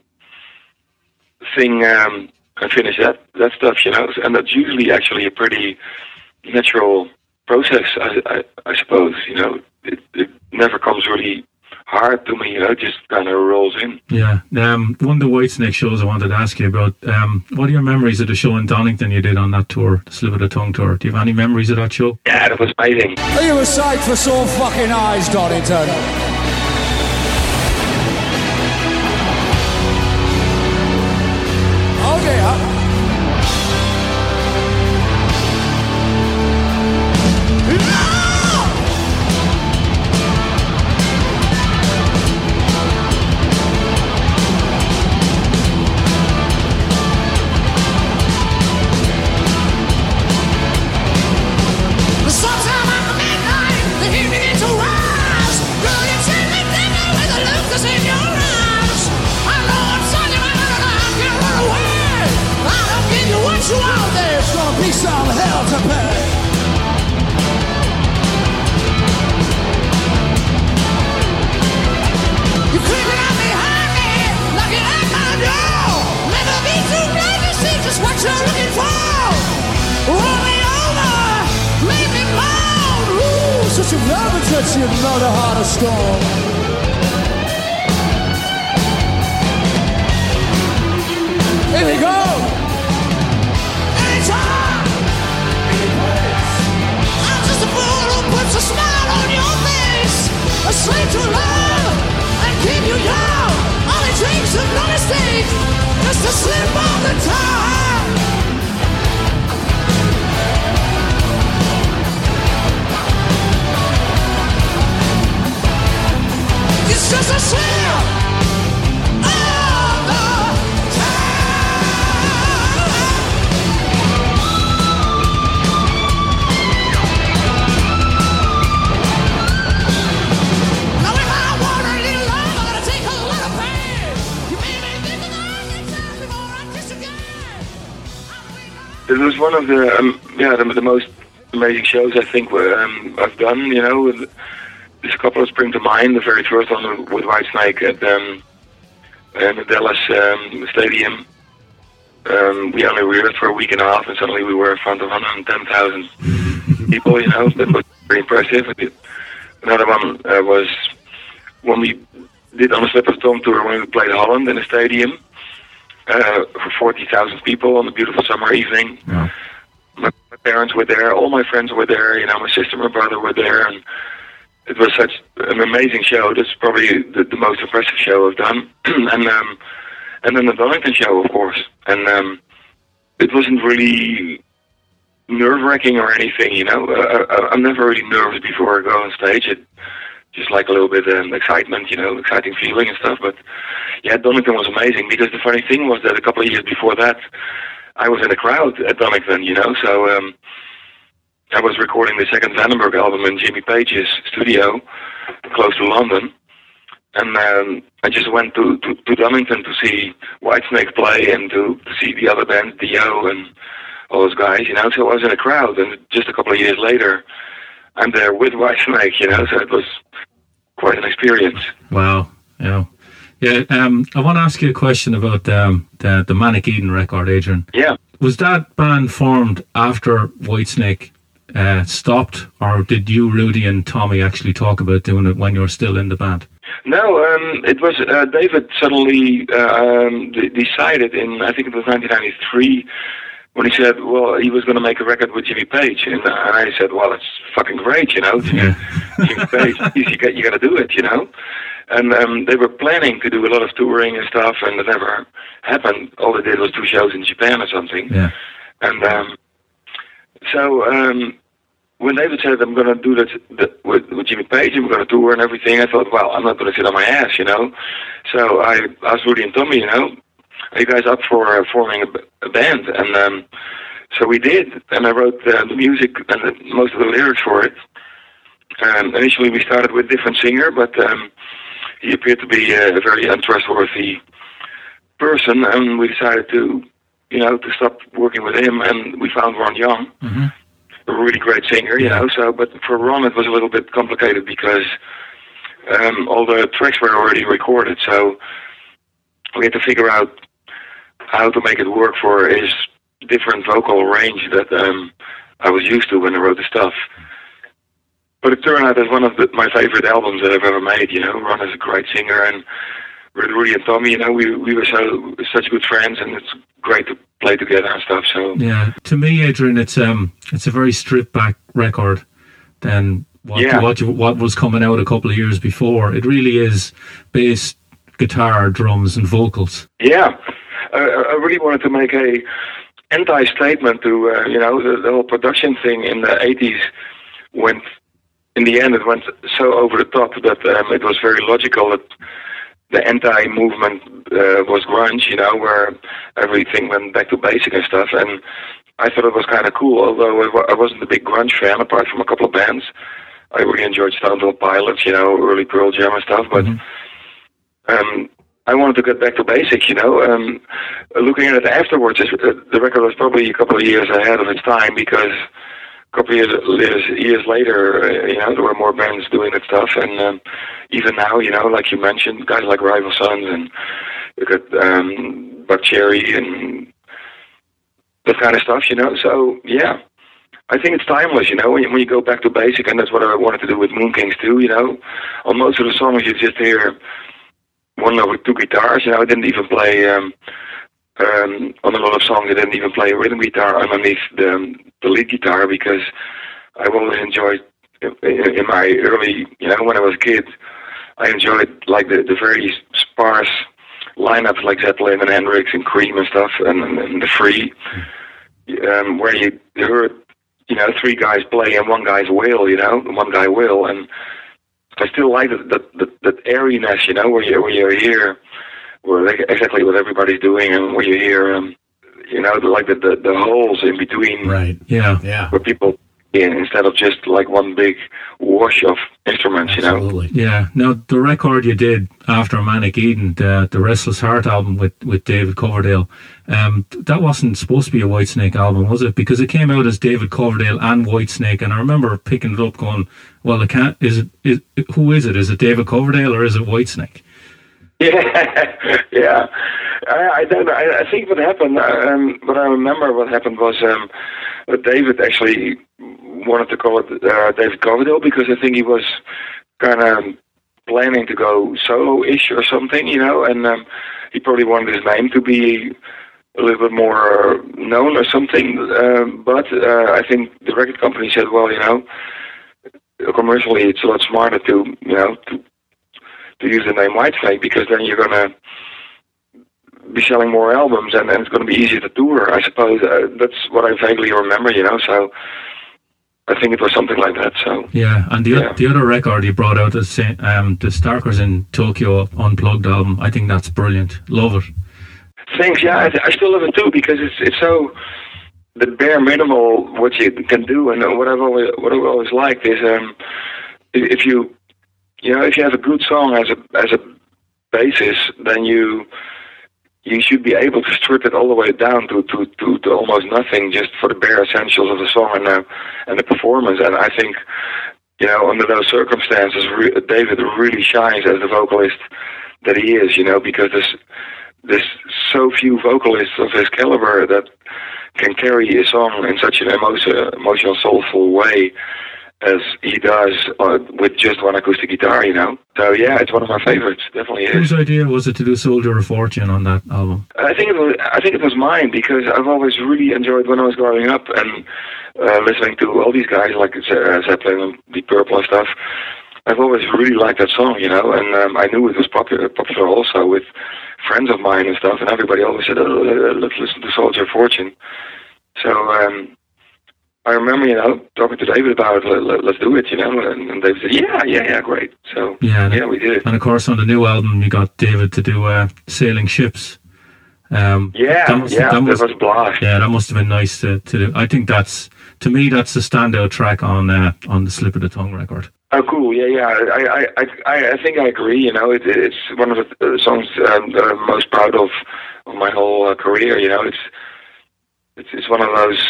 S1: thing um, and finish that, that stuff, you know. And that's usually actually a pretty natural process, I, I, I suppose, you know. It, it never comes really hard to me, you know, it just kind of rolls in.
S3: Yeah. Um, one of the Whitesnake shows I wanted to ask you about, um, what are your memories of the show in Donington you did on that tour, the Slip of the Tongue tour? Do you have any memories of that show?
S1: Yeah, that was amazing.
S5: Are you a sight for sore fucking eyes, Donington? Oh dear. Some hell to pay. You creeping up behind me, knocking at my door. Never be too late to see just what you're looking for. Roll me over, leave me alone. Ooh, such a velvet touch, you know the heart of stone. Here we go. Anytime. Puts a smile on your face, a slave to love and keep you young. All it takes is no mistake, just a slip of the tongue. It's just a slip of the tongue.
S1: It was one of the um, yeah the, the most amazing shows I think um, I've done. You know, with, there's a couple that spring to mind. The very first one with Whitesnake at um, in the Dallas um, Stadium. Um, we only rehearsed for a week and a half, and suddenly we were in front of one hundred ten thousand people. You know, that was very impressive. Another one uh, was when we did on the Slip of the Tongue tour when we played Holland in a stadium. Uh, for forty thousand people on a beautiful summer evening.
S4: Yeah.
S1: My, my parents were there, all my friends were there, you know, my sister and my brother were there, and it was such an amazing show. That's probably the, the most impressive show I've done. and um, and then the Donington show, of course. And um, it wasn't really nerve-wracking or anything, you know. Uh, I, I'm never really nervous before I go on stage. It, just like a little bit of um, excitement, you know, exciting feeling and stuff. But yeah, Donington was amazing because the funny thing was that a couple of years before that, I was in the crowd at Donington, you know, so um, I was recording the second Vandenberg album in Jimmy Page's studio, close to London. And um, I just went to, to, to Donington to see Whitesnake play and to, to see the other bands, Dio and all those guys, you know. So I was in a crowd, and just a couple of years later, I'm there with Whitesnake, you know. So it was quite an experience.
S3: Wow, yeah. Yeah, um, I want to ask you a question about um, the, the Manic Eden record, Adrian.
S1: Yeah.
S3: Was that band formed after Whitesnake uh, stopped, or did you, Rudy, and Tommy actually talk about doing it when you were still in the band?
S1: No, um, it was uh, David suddenly uh, um, d- decided in, I think it was nineteen ninety-three, when he said, well, he was going to make a record with Jimmy Page. And, uh, and I said, well, it's fucking great, you know.
S3: Yeah.
S1: Jimmy Page, you got, you got to do it, you know. And um, they were planning to do a lot of touring and stuff, and it never happened. All they did was two shows in Japan or something.
S3: Yeah.
S1: And um, so um, when David said, I'm going to do that, that with, with Jimmy Page, and we're going to tour and everything, I thought, well, I'm not going to sit on my ass, you know. So I asked Rudy and Tommy, you know, are you guys up for uh, forming a, a band? And um, so we did, and I wrote uh, the music and the, most of the lyrics for it. Um, initially we started with a different singer, but um, he appeared to be a very untrustworthy person, and we decided to, you know, to stop working with him, and we found Ron Young,
S3: mm-hmm.
S1: a really great singer, you
S3: yeah.
S1: know. So, but for Ron, it was a little bit complicated because um, all the tracks were already recorded, so we had to figure out how to make it work for his different vocal range that um, I was used to when I wrote the stuff. But it turned out as one of the, my favorite albums that I've ever made. You know, Ron is a great singer, and Rudy and Tommy, you know, we we were so such good friends, and it's great to play together and stuff. So
S3: yeah, to me, Adrian, it's um, it's a very stripped back record than what
S1: yeah.
S3: what you, what was coming out a couple of years before. It really is bass, guitar, drums, and vocals.
S1: Yeah, I, I really wanted to make a anti-statement to uh, you know the, the whole production thing in the eighties went. In the end, it went so over the top that um, it was very logical that the anti-movement uh, was grunge, you know, where everything went back to basic and stuff. And I thought it was kind of cool, although I, w- I wasn't a big grunge fan, apart from a couple of bands. I really enjoyed Stone Temple Pilots, you know, early Pearl Jam and stuff. But mm-hmm. um, I wanted to get back to basic, you know. Um, looking at it afterwards, uh, the record was probably a couple of years ahead of its time because... A couple of years, years later, uh, you know, there were more bands doing that stuff, and um, even now, you know, like you mentioned, guys like Rival Sons and you got um, Buck Cherry and that kind of stuff, you know. So yeah, I think it's timeless, you know. When you, when you go back to basic, and that's what I wanted to do with Moon Kings too, you know. On most of the songs, you just hear one over two guitars. You know, I didn't even play. Um, Um, on a lot of songs, I didn't even play a rhythm guitar underneath the, the lead guitar because I've always enjoyed, in, in my early, you know, when I was a kid, I enjoyed like the, the very sparse lineups like Zeppelin and Hendrix and Cream and stuff, and, and, and the Free, um, where you heard, you know, three guys play and one guy's wail, you know, one guy wail, and I still like that that, that, that airiness, you know, where you where you hear. Where exactly what everybody's doing, and where you hear, um, you know, the, like the, the the holes in between,
S4: right?
S3: Yeah,
S4: yeah.
S1: Where people, in instead of just like one big wash of instruments,
S4: Absolutely.
S1: you know.
S3: Yeah. Now the record you did after Manic Eden, the the Restless Heart album with, with David Coverdale, um, that wasn't supposed to be a Whitesnake album, was it? Because it came out as David Coverdale and Whitesnake, and I remember picking it up, going, "Well, it can't. Is it? Is who is it? Is it David Coverdale or is it Whitesnake?"
S1: Yeah, yeah. I, I don't know. I, I think what happened, um, what I remember what happened was um, that David actually wanted to call it uh, David Coverdale because I think he was kind of planning to go solo-ish or something, you know, and um, he probably wanted his name to be a little bit more known or something. Um, but uh, I think the record company said, well, you know, commercially it's a lot smarter to, you know, to to use the name Whitesnake because then you're going to be selling more albums and then it's going to be easier to tour, I suppose. Uh, that's what I vaguely remember, you know, so I think it was something like that. So
S3: yeah, and the,
S1: yeah.
S3: o- the other record you brought out is um, the Starkers in Tokyo Unplugged album. I think that's brilliant. Love it.
S1: Thanks. Yeah, I, I still love it too because it's it's so the bare minimal what you can do, and what I've always what I've always liked is um if you you know if you have a good song as a as a basis, then you you should be able to strip it all the way down to to, to, to almost nothing, just for the bare essentials of the song and the and the performance. And I think, you know, under those circumstances, re- David really shines as the vocalist that he is. You know, because there's there's so few vocalists of his caliber that can carry a song in such an emotional, emotional, soulful way as he does uh, with just one acoustic guitar, you know. So yeah, it's one of my favorites. Definitely is.
S3: Whose idea was it to do "Soldier of Fortune" on that album?
S1: I think it was. I think it was mine because I've always really enjoyed when I was growing up and uh, listening to all these guys like uh, Zeppelin and Deep Purple and stuff. I've always really liked that song, you know, and um, I knew it was popular, popular also with friends of mine and stuff. And everybody always said, oh, "Let's listen to Soldier of Fortune." So. Um, I remember, you know, talking to David about it, let, let's do it, you know, and, and David said, yeah, yeah, yeah, great. So,
S3: yeah,
S1: yeah, we did it.
S3: And of course, on the new album, you got David to do uh, Sailing Ships. Um,
S1: yeah,
S3: that must,
S1: yeah,
S3: that, must,
S1: that was a blast.
S3: Yeah, that must have been nice to, to do. I think that's, to me, that's the standout track on uh, on the Slip of the Tongue record.
S1: Oh, cool, yeah, yeah, I I, I, I think I agree, you know, it, it's one of the songs um, that I'm most proud of, of my whole uh, career, you know, it's, it's, it's one of those...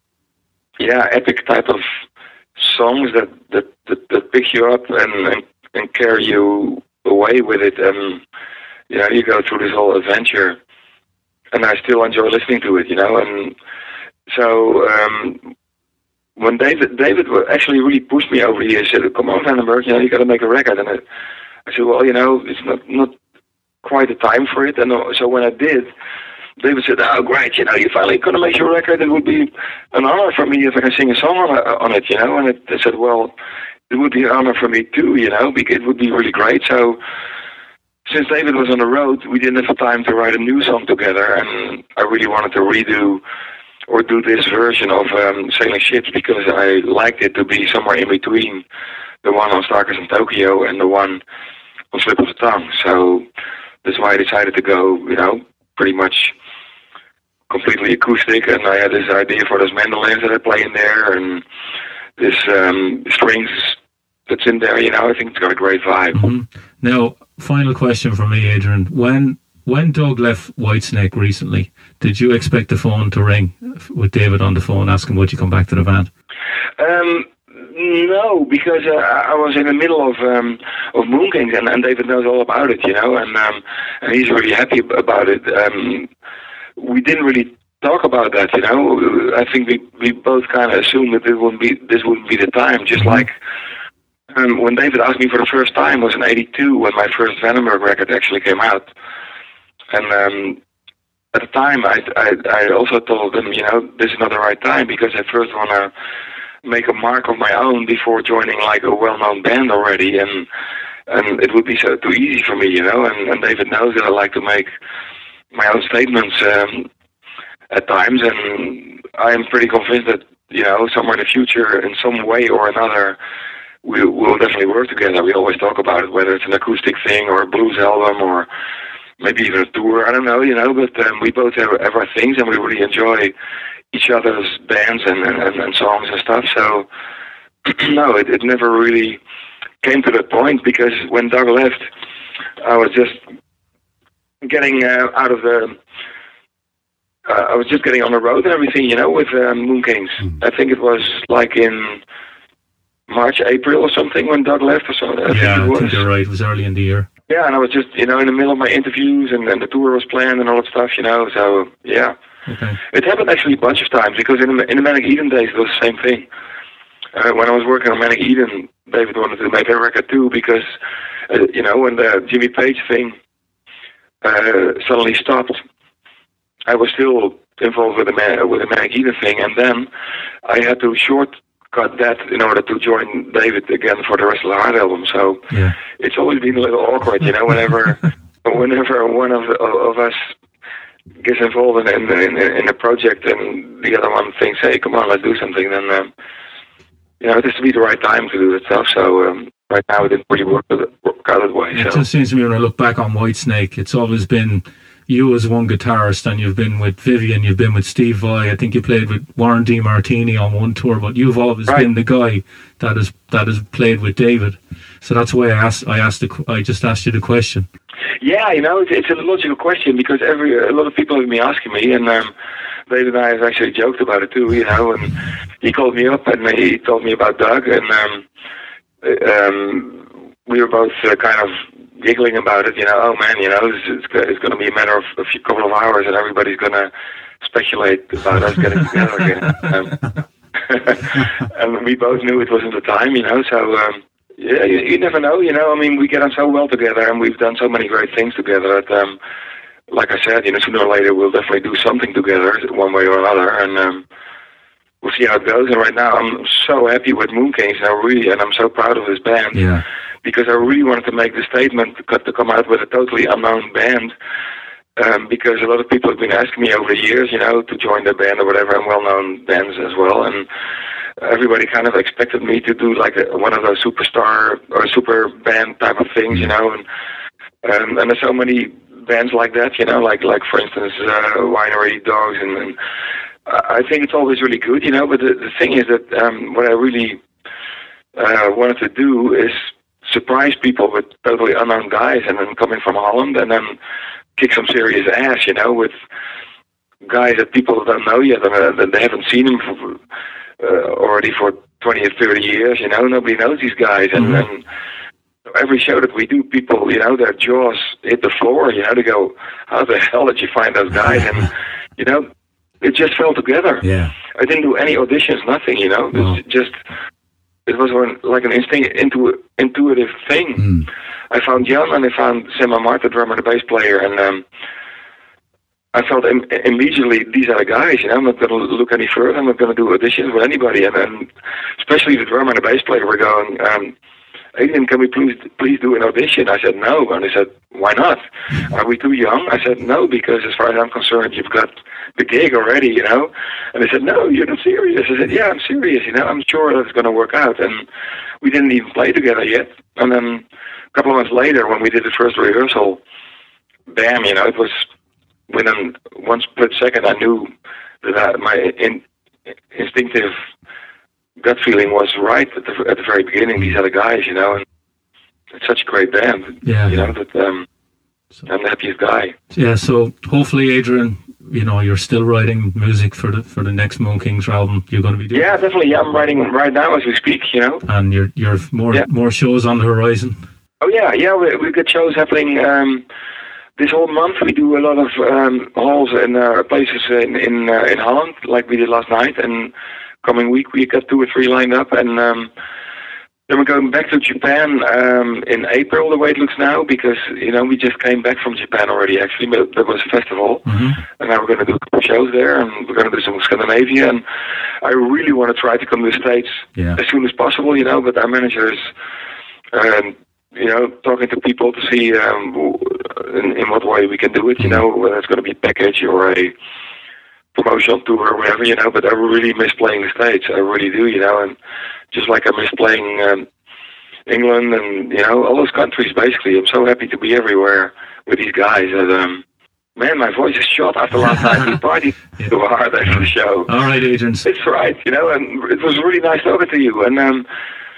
S1: yeah, epic type of songs that that, that, that pick you up and, and and carry you away with it, and you know you go through this whole adventure. And I still enjoy listening to it, you know. And so um, when David David actually really pushed me over here, he said, "Come on, Vandenberg, you know, you got to make a record." And I, I said, "Well, you know, it's not not quite the time for it." And so when I did, David said, "Oh, great, you know, you're finally going to make your record. It would be an honor for me if I can sing a song on, on it, you know." And it, I said, "Well, it would be an honor for me too, you know, because it would be really great." So since David was on the road, we didn't have time to write a new song together, and I really wanted to redo or do this version of um, Sailing Ships because I liked it to be somewhere in between the one on Starkers in Tokyo and the one on Slip of the Tongue. So that's why I decided to go, you know, pretty much completely acoustic, and I had this idea for those mandolins that I play in there, and this um, strings that's in there, you know. I think it's got a great vibe.
S3: Mm-hmm. Now, final question for me, Adrian. When when Doug left Whitesnake recently, did you expect the phone to ring with David on the phone asking would you come back to the band?
S1: Um, no, because uh, I was in the middle of um, of Moon Kings, and, and David knows all about it, you know, and um, and he's really happy about it. Um, we didn't really talk about that, you know. I think we, we both kind of assumed that it wouldn't be this wouldn't be the time. Just mm-hmm. like um, when David asked me for the first time was in eighty-two when my first Vandenberg record actually came out, and um, at the time I, I I also told him, you know, this is not the right time because I first want to make a mark of my own before joining like a well-known band already, and and it would be so too easy for me, you know. And, and David knows that I like to make my own statements um, at times, and I am pretty convinced that, you know, somewhere in the future, in some way or another, we will definitely work together. We always talk about it, whether it's an acoustic thing or a blues album or maybe even a tour. I don't know, you know, but um, we both have, have our things, and we really enjoy each other's bands and, and, and songs and stuff. So, no, it, it never really came to that point because when Doug left, I was just getting uh, out of the... Uh, I was just getting on the road and everything, you know, with um, Moon Kings. Mm. I think it was like in March, April or something when Doug left or something. I
S3: yeah,
S1: think it was.
S3: I think you're right. It was early in the year.
S1: Yeah, and I was just, you know, in the middle of my interviews and, and the tour was planned and all that stuff, you know, so, yeah.
S3: Okay.
S1: It happened actually a bunch of times because in the, in the Manic Eden days it was the same thing. Uh, when I was working on Manic Eden, David wanted to make a record too because, uh, you know, when the Jimmy Page thing uh, suddenly stopped, I was still involved with the Man- with the Manic Eden thing, and then I had to shortcut that in order to join David again for the rest of the Hard album. So
S3: yeah.
S1: It's always been a little awkward, you know, whenever whenever one of of us gets involved in in, in a project and the other one thinks, "Hey, come on, let's do something," then um, you know, it has to be the right time to do that stuff. So um, right now it didn't really work, work out that way.
S3: It
S1: so.
S3: just seems to me when I look back on Whitesnake, it's always been you as one guitarist, and you've been with Vivian, you've been with Steve Vai. I think you played with Warren DeMartini on one tour, but you've always
S1: right.
S3: been the guy that has that has played with David. So that's why I asked. I asked. The, I just asked you the question.
S1: Yeah, you know, it's, it's a logical question because every a lot of people have been asking me, and um, David and I have actually joked about it too. You know, and he called me up and he told me about Doug, and um, um, we were both uh, kind of giggling about it. You know, oh man, you know, it's, it's, it's going to be a matter of a few, couple of hours, and everybody's going to speculate about us getting together again. Um, and we both knew it wasn't the time, you know. So um, yeah, you, you never know, you know. I mean, we get on so well together, and we've done so many great things together that, um, like I said, you know, sooner or later we'll definitely do something together, one way or another, and um, we'll see how it goes. And right now, I'm so happy with Moon Kings, and I really, and I'm so proud of this band.
S3: Yeah.
S1: Because I really wanted to make the statement to, to come out with a totally unknown band. Um, because a lot of people have been asking me over the years, you know, to join the band or whatever, and well-known bands as well. And everybody kind of expected me to do like a, one of those superstar or super band type of things, you know. And um, and there's so many bands like that, you know, like like for instance, uh, Winery Dogs, and, and I think it's always really good, you know. But the, the thing is that um, what I really uh, wanted to do is surprise people with totally unknown guys, and then coming from Holland, and then kick some serious ass, you know, with guys that people don't know yet, and uh, that they haven't seen them for, uh, already for twenty or thirty years, you know. Nobody knows these guys, and then mm-hmm. every show that we do, people, you know, their jaws hit the floor, you know, they go, how the hell did you find those guys? And, you know, it just fell together.
S4: Yeah.
S1: I didn't do any auditions, nothing, you know.
S4: Wow.
S1: It's just, it was one, like an instinct, intu, intuitive thing.
S4: Mm.
S1: I found Jan, and I found Sam Amart, the drummer, the bass player, and um, I felt Im- immediately, these are the guys, you know. I'm not going to look any further. I'm not going to do auditions with anybody. And then, especially the drummer and the bass player were going, um, Adrian, can we please please do an audition? I said, no. And they said, why not? Are we too young? I said, no, because as far as I'm concerned, you've got the gig already, you know. And they said, no, you're not serious. I said, yeah, I'm serious, you know. I'm sure that it's going to work out. And we didn't even play together yet. And then a couple of months later, when we did the first rehearsal, bam, you know, it was within one split second, I knew that I, my in, instinctive gut feeling was right at the, at the very beginning. These are the guys, you know, and it's such a great band,
S3: yeah,
S1: you
S3: yeah.
S1: know, that um,
S3: so,
S1: I'm the happiest guy.
S3: Yeah, so hopefully, Adrian, you know, you're still writing music for the for the next Moon Kings album you're going to be doing.
S1: Yeah, definitely. Yeah, I'm writing right now as we speak, you know.
S3: And you're you're more
S1: yeah.
S3: more shows on the horizon.
S1: Oh yeah, yeah, we we got shows happening um, this whole month. We do a lot of um, halls and uh, places in in uh, in Holland, like we did last night, and coming week we got two or three lined up, and um, then we're going back to Japan um, in April, the way it looks now, because, you know, we just came back from Japan already, actually. But there was a festival, mm-hmm. and now we're going to do a couple of shows there, and we're going to do some Scandinavia, and I really want to try to come to the States
S3: yeah.
S1: as soon as possible, you know, but our manager is, um, you know, talking to people to see um, in, in what way we can do it, you know, whether it's going to be a package or a promotional tour or whatever, you know, but I really miss playing the States. I really do, you know, and just like I miss playing um, England and, you know, all those countries, basically. I'm so happy to be everywhere with these guys. And, um, man, my voice is shot after last night. We partied yeah. too hard after the show.
S3: All right, Adrian.
S1: It's right, you know, and it was really nice talking to you. And, um,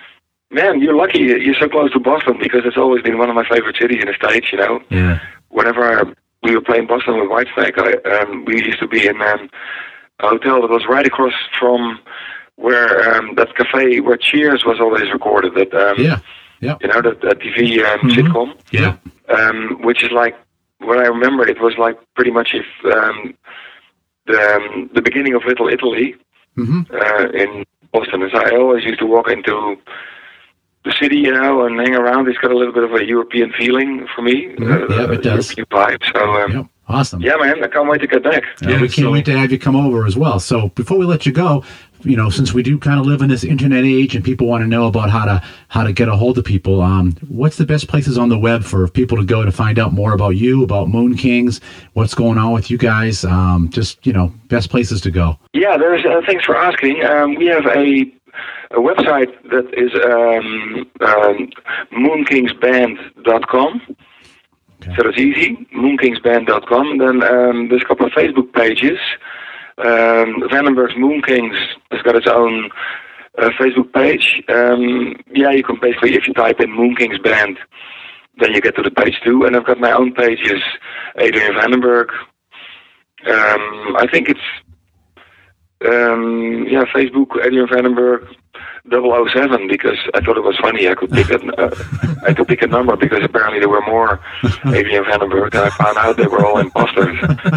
S1: man, you're lucky you're so close to Boston, because it's always been one of my favorite cities in the States, you know.
S3: Yeah.
S1: Whenever I, we were playing Boston with Whitesnake, I, um, we used to be in um, a hotel that was right across from where um, that cafe where Cheers was always recorded. That um,
S4: yeah, yeah,
S1: you know, that, that T V um,
S3: mm-hmm.
S1: sitcom.
S3: Yeah,
S1: um, which is like, when I remember, it was like pretty much if um, the um, the beginning of Little Italy mm-hmm. uh, in Boston. And so I always used to walk into the city, you know, and hang around. It's got a little bit of a European feeling for me.
S4: Mm-hmm.
S1: Uh,
S4: yeah, it does.
S1: European vibe. So. Um,
S4: yep. Awesome.
S1: Yeah, man, I can't wait to get back.
S4: Uh,
S3: yeah,
S4: we can't
S3: so,
S4: wait to have you come over as well. So before we let you go, you know, since we do kind of live in this internet age and people want to know about how to how to get a hold of people, um, what's the best places on the web for people to go to find out more about you, about Moon Kings, what's going on with you guys? Um, just, you know, best places to go.
S1: Yeah, there's. Uh, thanks for asking. Um, we have a a website that is um, um, moon kings band dot com.
S4: Okay.
S1: So that's easy, moon kings band dot com. Then um, there's a couple of Facebook pages. Um, Vandenberg's Moon Kings has got its own uh, Facebook page. Um, yeah, you can basically, if you type in Moon Kings Band, then you get to the page too. And I've got my own pages, Adrian Vandenberg. Um, I think it's, um, yeah, Facebook, Adrian Vandenberg, double oh seven, because I thought it was funny. I could pick a, uh, I could pick a number because apparently there were more Adrian Vandenberg, and I found out they were all imposters.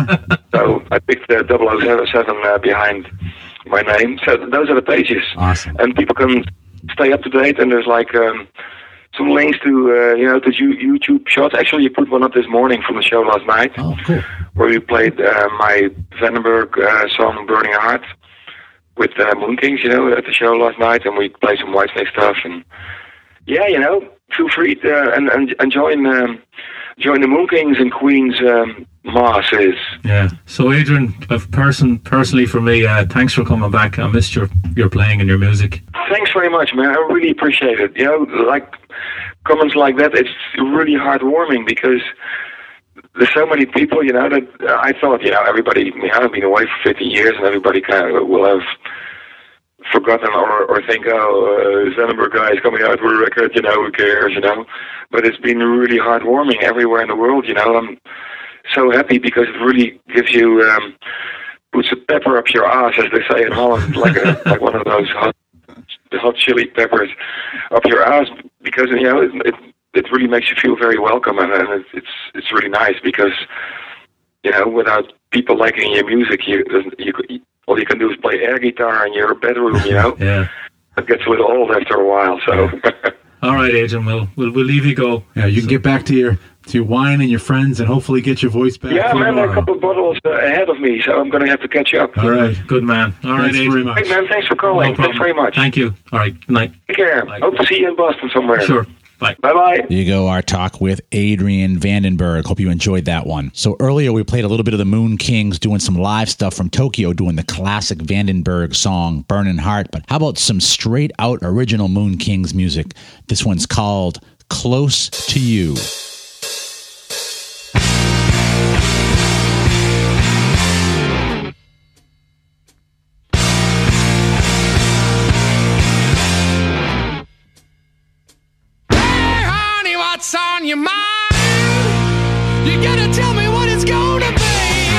S1: So I picked the double oh seven uh, behind my name. So those are the pages.
S4: Awesome.
S1: And people can stay up to date, and there's like um, some links to, uh, you know, to YouTube shots. Actually, you put one up this morning from the show last night.
S2: Oh, cool.
S1: Where we played uh, my Vandenberg uh, song Burning Heart with uh, Moon Kings, you know, at the show last night, and we played some Whitesnake stuff. And yeah, you know, feel free to, uh, and, and, and join, um, join the Moon Kings and Queens um, masses.
S3: Yeah. So, Adrian, a person, personally for me, uh, thanks for coming back. I missed your, your playing and your music.
S1: Thanks very much, man. I really appreciate it. You know, like comments like that, it's really heartwarming because there's so many people, you know, that uh, I thought, you know, everybody, you know, I've been away for fifty years and everybody kind of will have forgotten or, or think, oh, uh, Vandenberg guy is coming out with a record, you know, who cares, you know. But it's been really heartwarming everywhere in the world, you know. I'm so happy because it really gives you, um, puts a pepper up your ass, as they say in Holland, like a, like one of those hot, hot chili peppers up your ass, because, you know, it, it it really makes you feel very welcome, and, and it's it's really nice because, you know, without people liking your music, you you all you can do is play air guitar in your bedroom, you know.
S3: Yeah.
S1: It gets a little old after a while, so.
S3: All right, Adrian, we'll, we'll, we'll leave you go.
S4: Yeah, you can
S3: So-
S4: get back to your to your wine and your friends and hopefully get your voice back.
S1: Yeah, man,
S4: tomorrow.
S1: a couple of bottles uh, ahead of me, so I'm going to have to catch up.
S4: All right.
S3: Good man. All right,
S4: Thanks
S3: Adrian.
S4: very much.
S1: Hey, man, thanks for
S3: No
S1: calling.
S3: problem.
S1: Thanks very much.
S3: Thank you. All right. Good night.
S1: Take care.
S3: Bye.
S1: Hope to see you in Boston somewhere.
S3: Sure. Bye.
S1: Bye-bye.
S2: There you go, our talk with Adrian Vandenberg. Hope you enjoyed that one. So earlier we played a little bit of the Moon Kings doing some live stuff from Tokyo, doing the classic Vandenberg song, Burning Heart. But how about some straight out original Moon Kings music? This one's called Close to You.
S5: Hey, honey, what's on your mind? You gotta tell me what it's gonna be.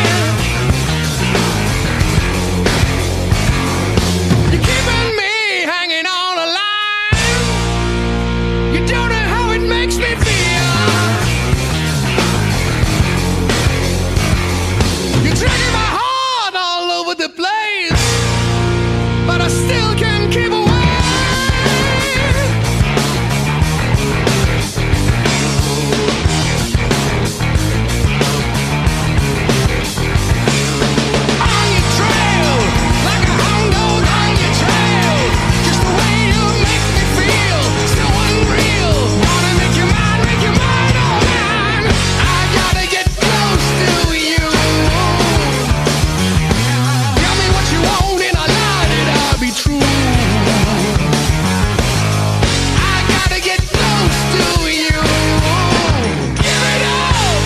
S5: You're keeping me hanging on a line. You don't know how it makes me feel. You're dragging my heart all over the place, but I still can't keep away. On your trail, like a hound dog on your trail. Just the way you make me feel, so unreal. Wanna make you mine, make you mine, oh mine. I gotta get close to you. Tell me what you want and I'll let it all be true. I gotta get close to you. Give it up.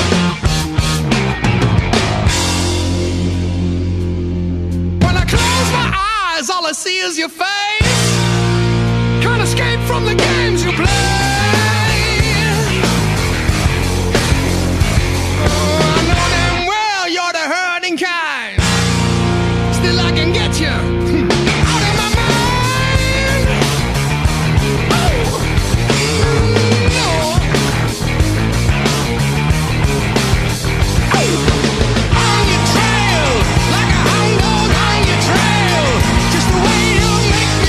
S5: When I close my eyes, all I see is your face. Can't escape from the games you play. Oh, I know damn well you're the hurting kind. Still I can get you out of my mind. Oh, no. On your trail, like a hound dog on your trail. Just the way you make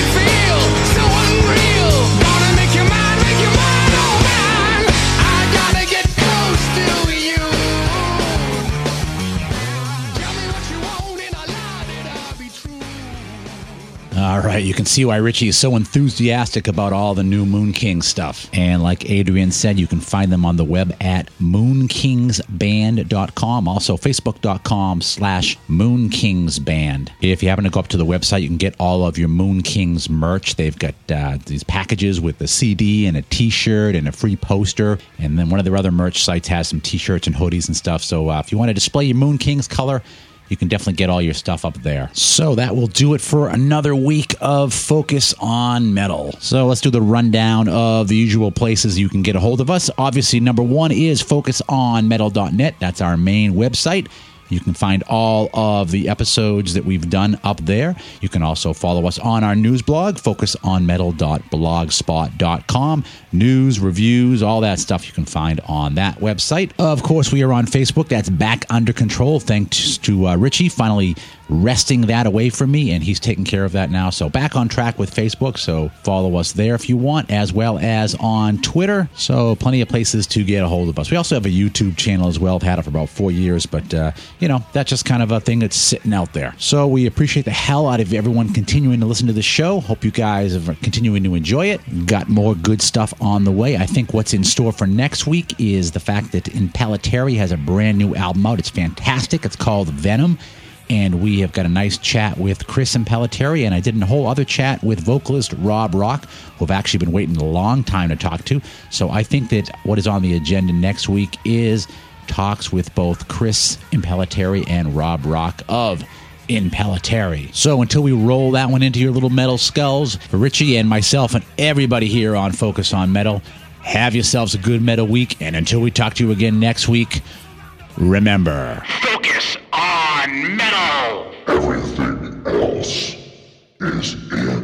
S2: right, you can see why Richie is so enthusiastic about all the new Moon King stuff. And like Adrian said, you can find them on the web at moon kings band dot com. Also, facebook.com slash moonkingsband. If you happen to go up to the website, you can get all of your Moon Kings merch. They've got uh, these packages with a C D and a t-shirt and a free poster. And then one of their other merch sites has some t-shirts and hoodies and stuff. So uh, if you want to display your Moon Kings color, you can definitely get all your stuff up there. So that will do it for another week of Focus on Metal. So let's do the rundown of the usual places you can get a hold of us. Obviously, number one is focus on metal dot net. That's our main website. You can find all of the episodes that we've done up there. You can also follow us on our news blog, focus on metal dot blogspot dot com. News, reviews, all that stuff you can find on that website. Of course, we are on Facebook. That's Back Under Control. Thanks to uh, Richie finally wresting that away from me, and he's taking care of that now. So back on track with Facebook, so follow us there if you want, as well as on Twitter. So plenty of places to get a hold of us. We also have a YouTube channel as well. I've had it for about four years, but, uh, you know, that's just kind of a thing that's sitting out there. So we appreciate the hell out of everyone continuing to listen to the show. Hope you guys are continuing to enjoy it. Got more good stuff on the way. I think what's in store for next week is the fact that Impellitteri has a brand new album out. It's fantastic. It's called Venom. And we have got a nice chat with Chris Impellitteri, and I did a whole other chat with vocalist Rob Rock, who I've actually been waiting a long time to talk to. So I think that what is on the agenda next week is talks with both Chris Impellitteri and Rob Rock of Impellitteri. So until we roll that one into your little metal skulls, for Richie and myself and everybody here on Focus on Metal, have yourselves a good metal week, and until we talk to you again next week, remember,
S6: focus on metal!
S7: Everything else is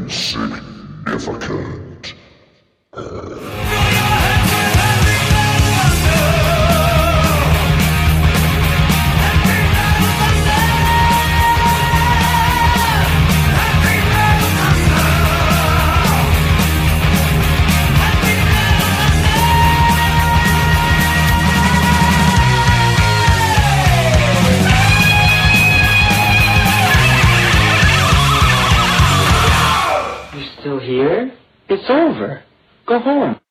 S7: insignificant.
S8: Still here? It's over. Go home.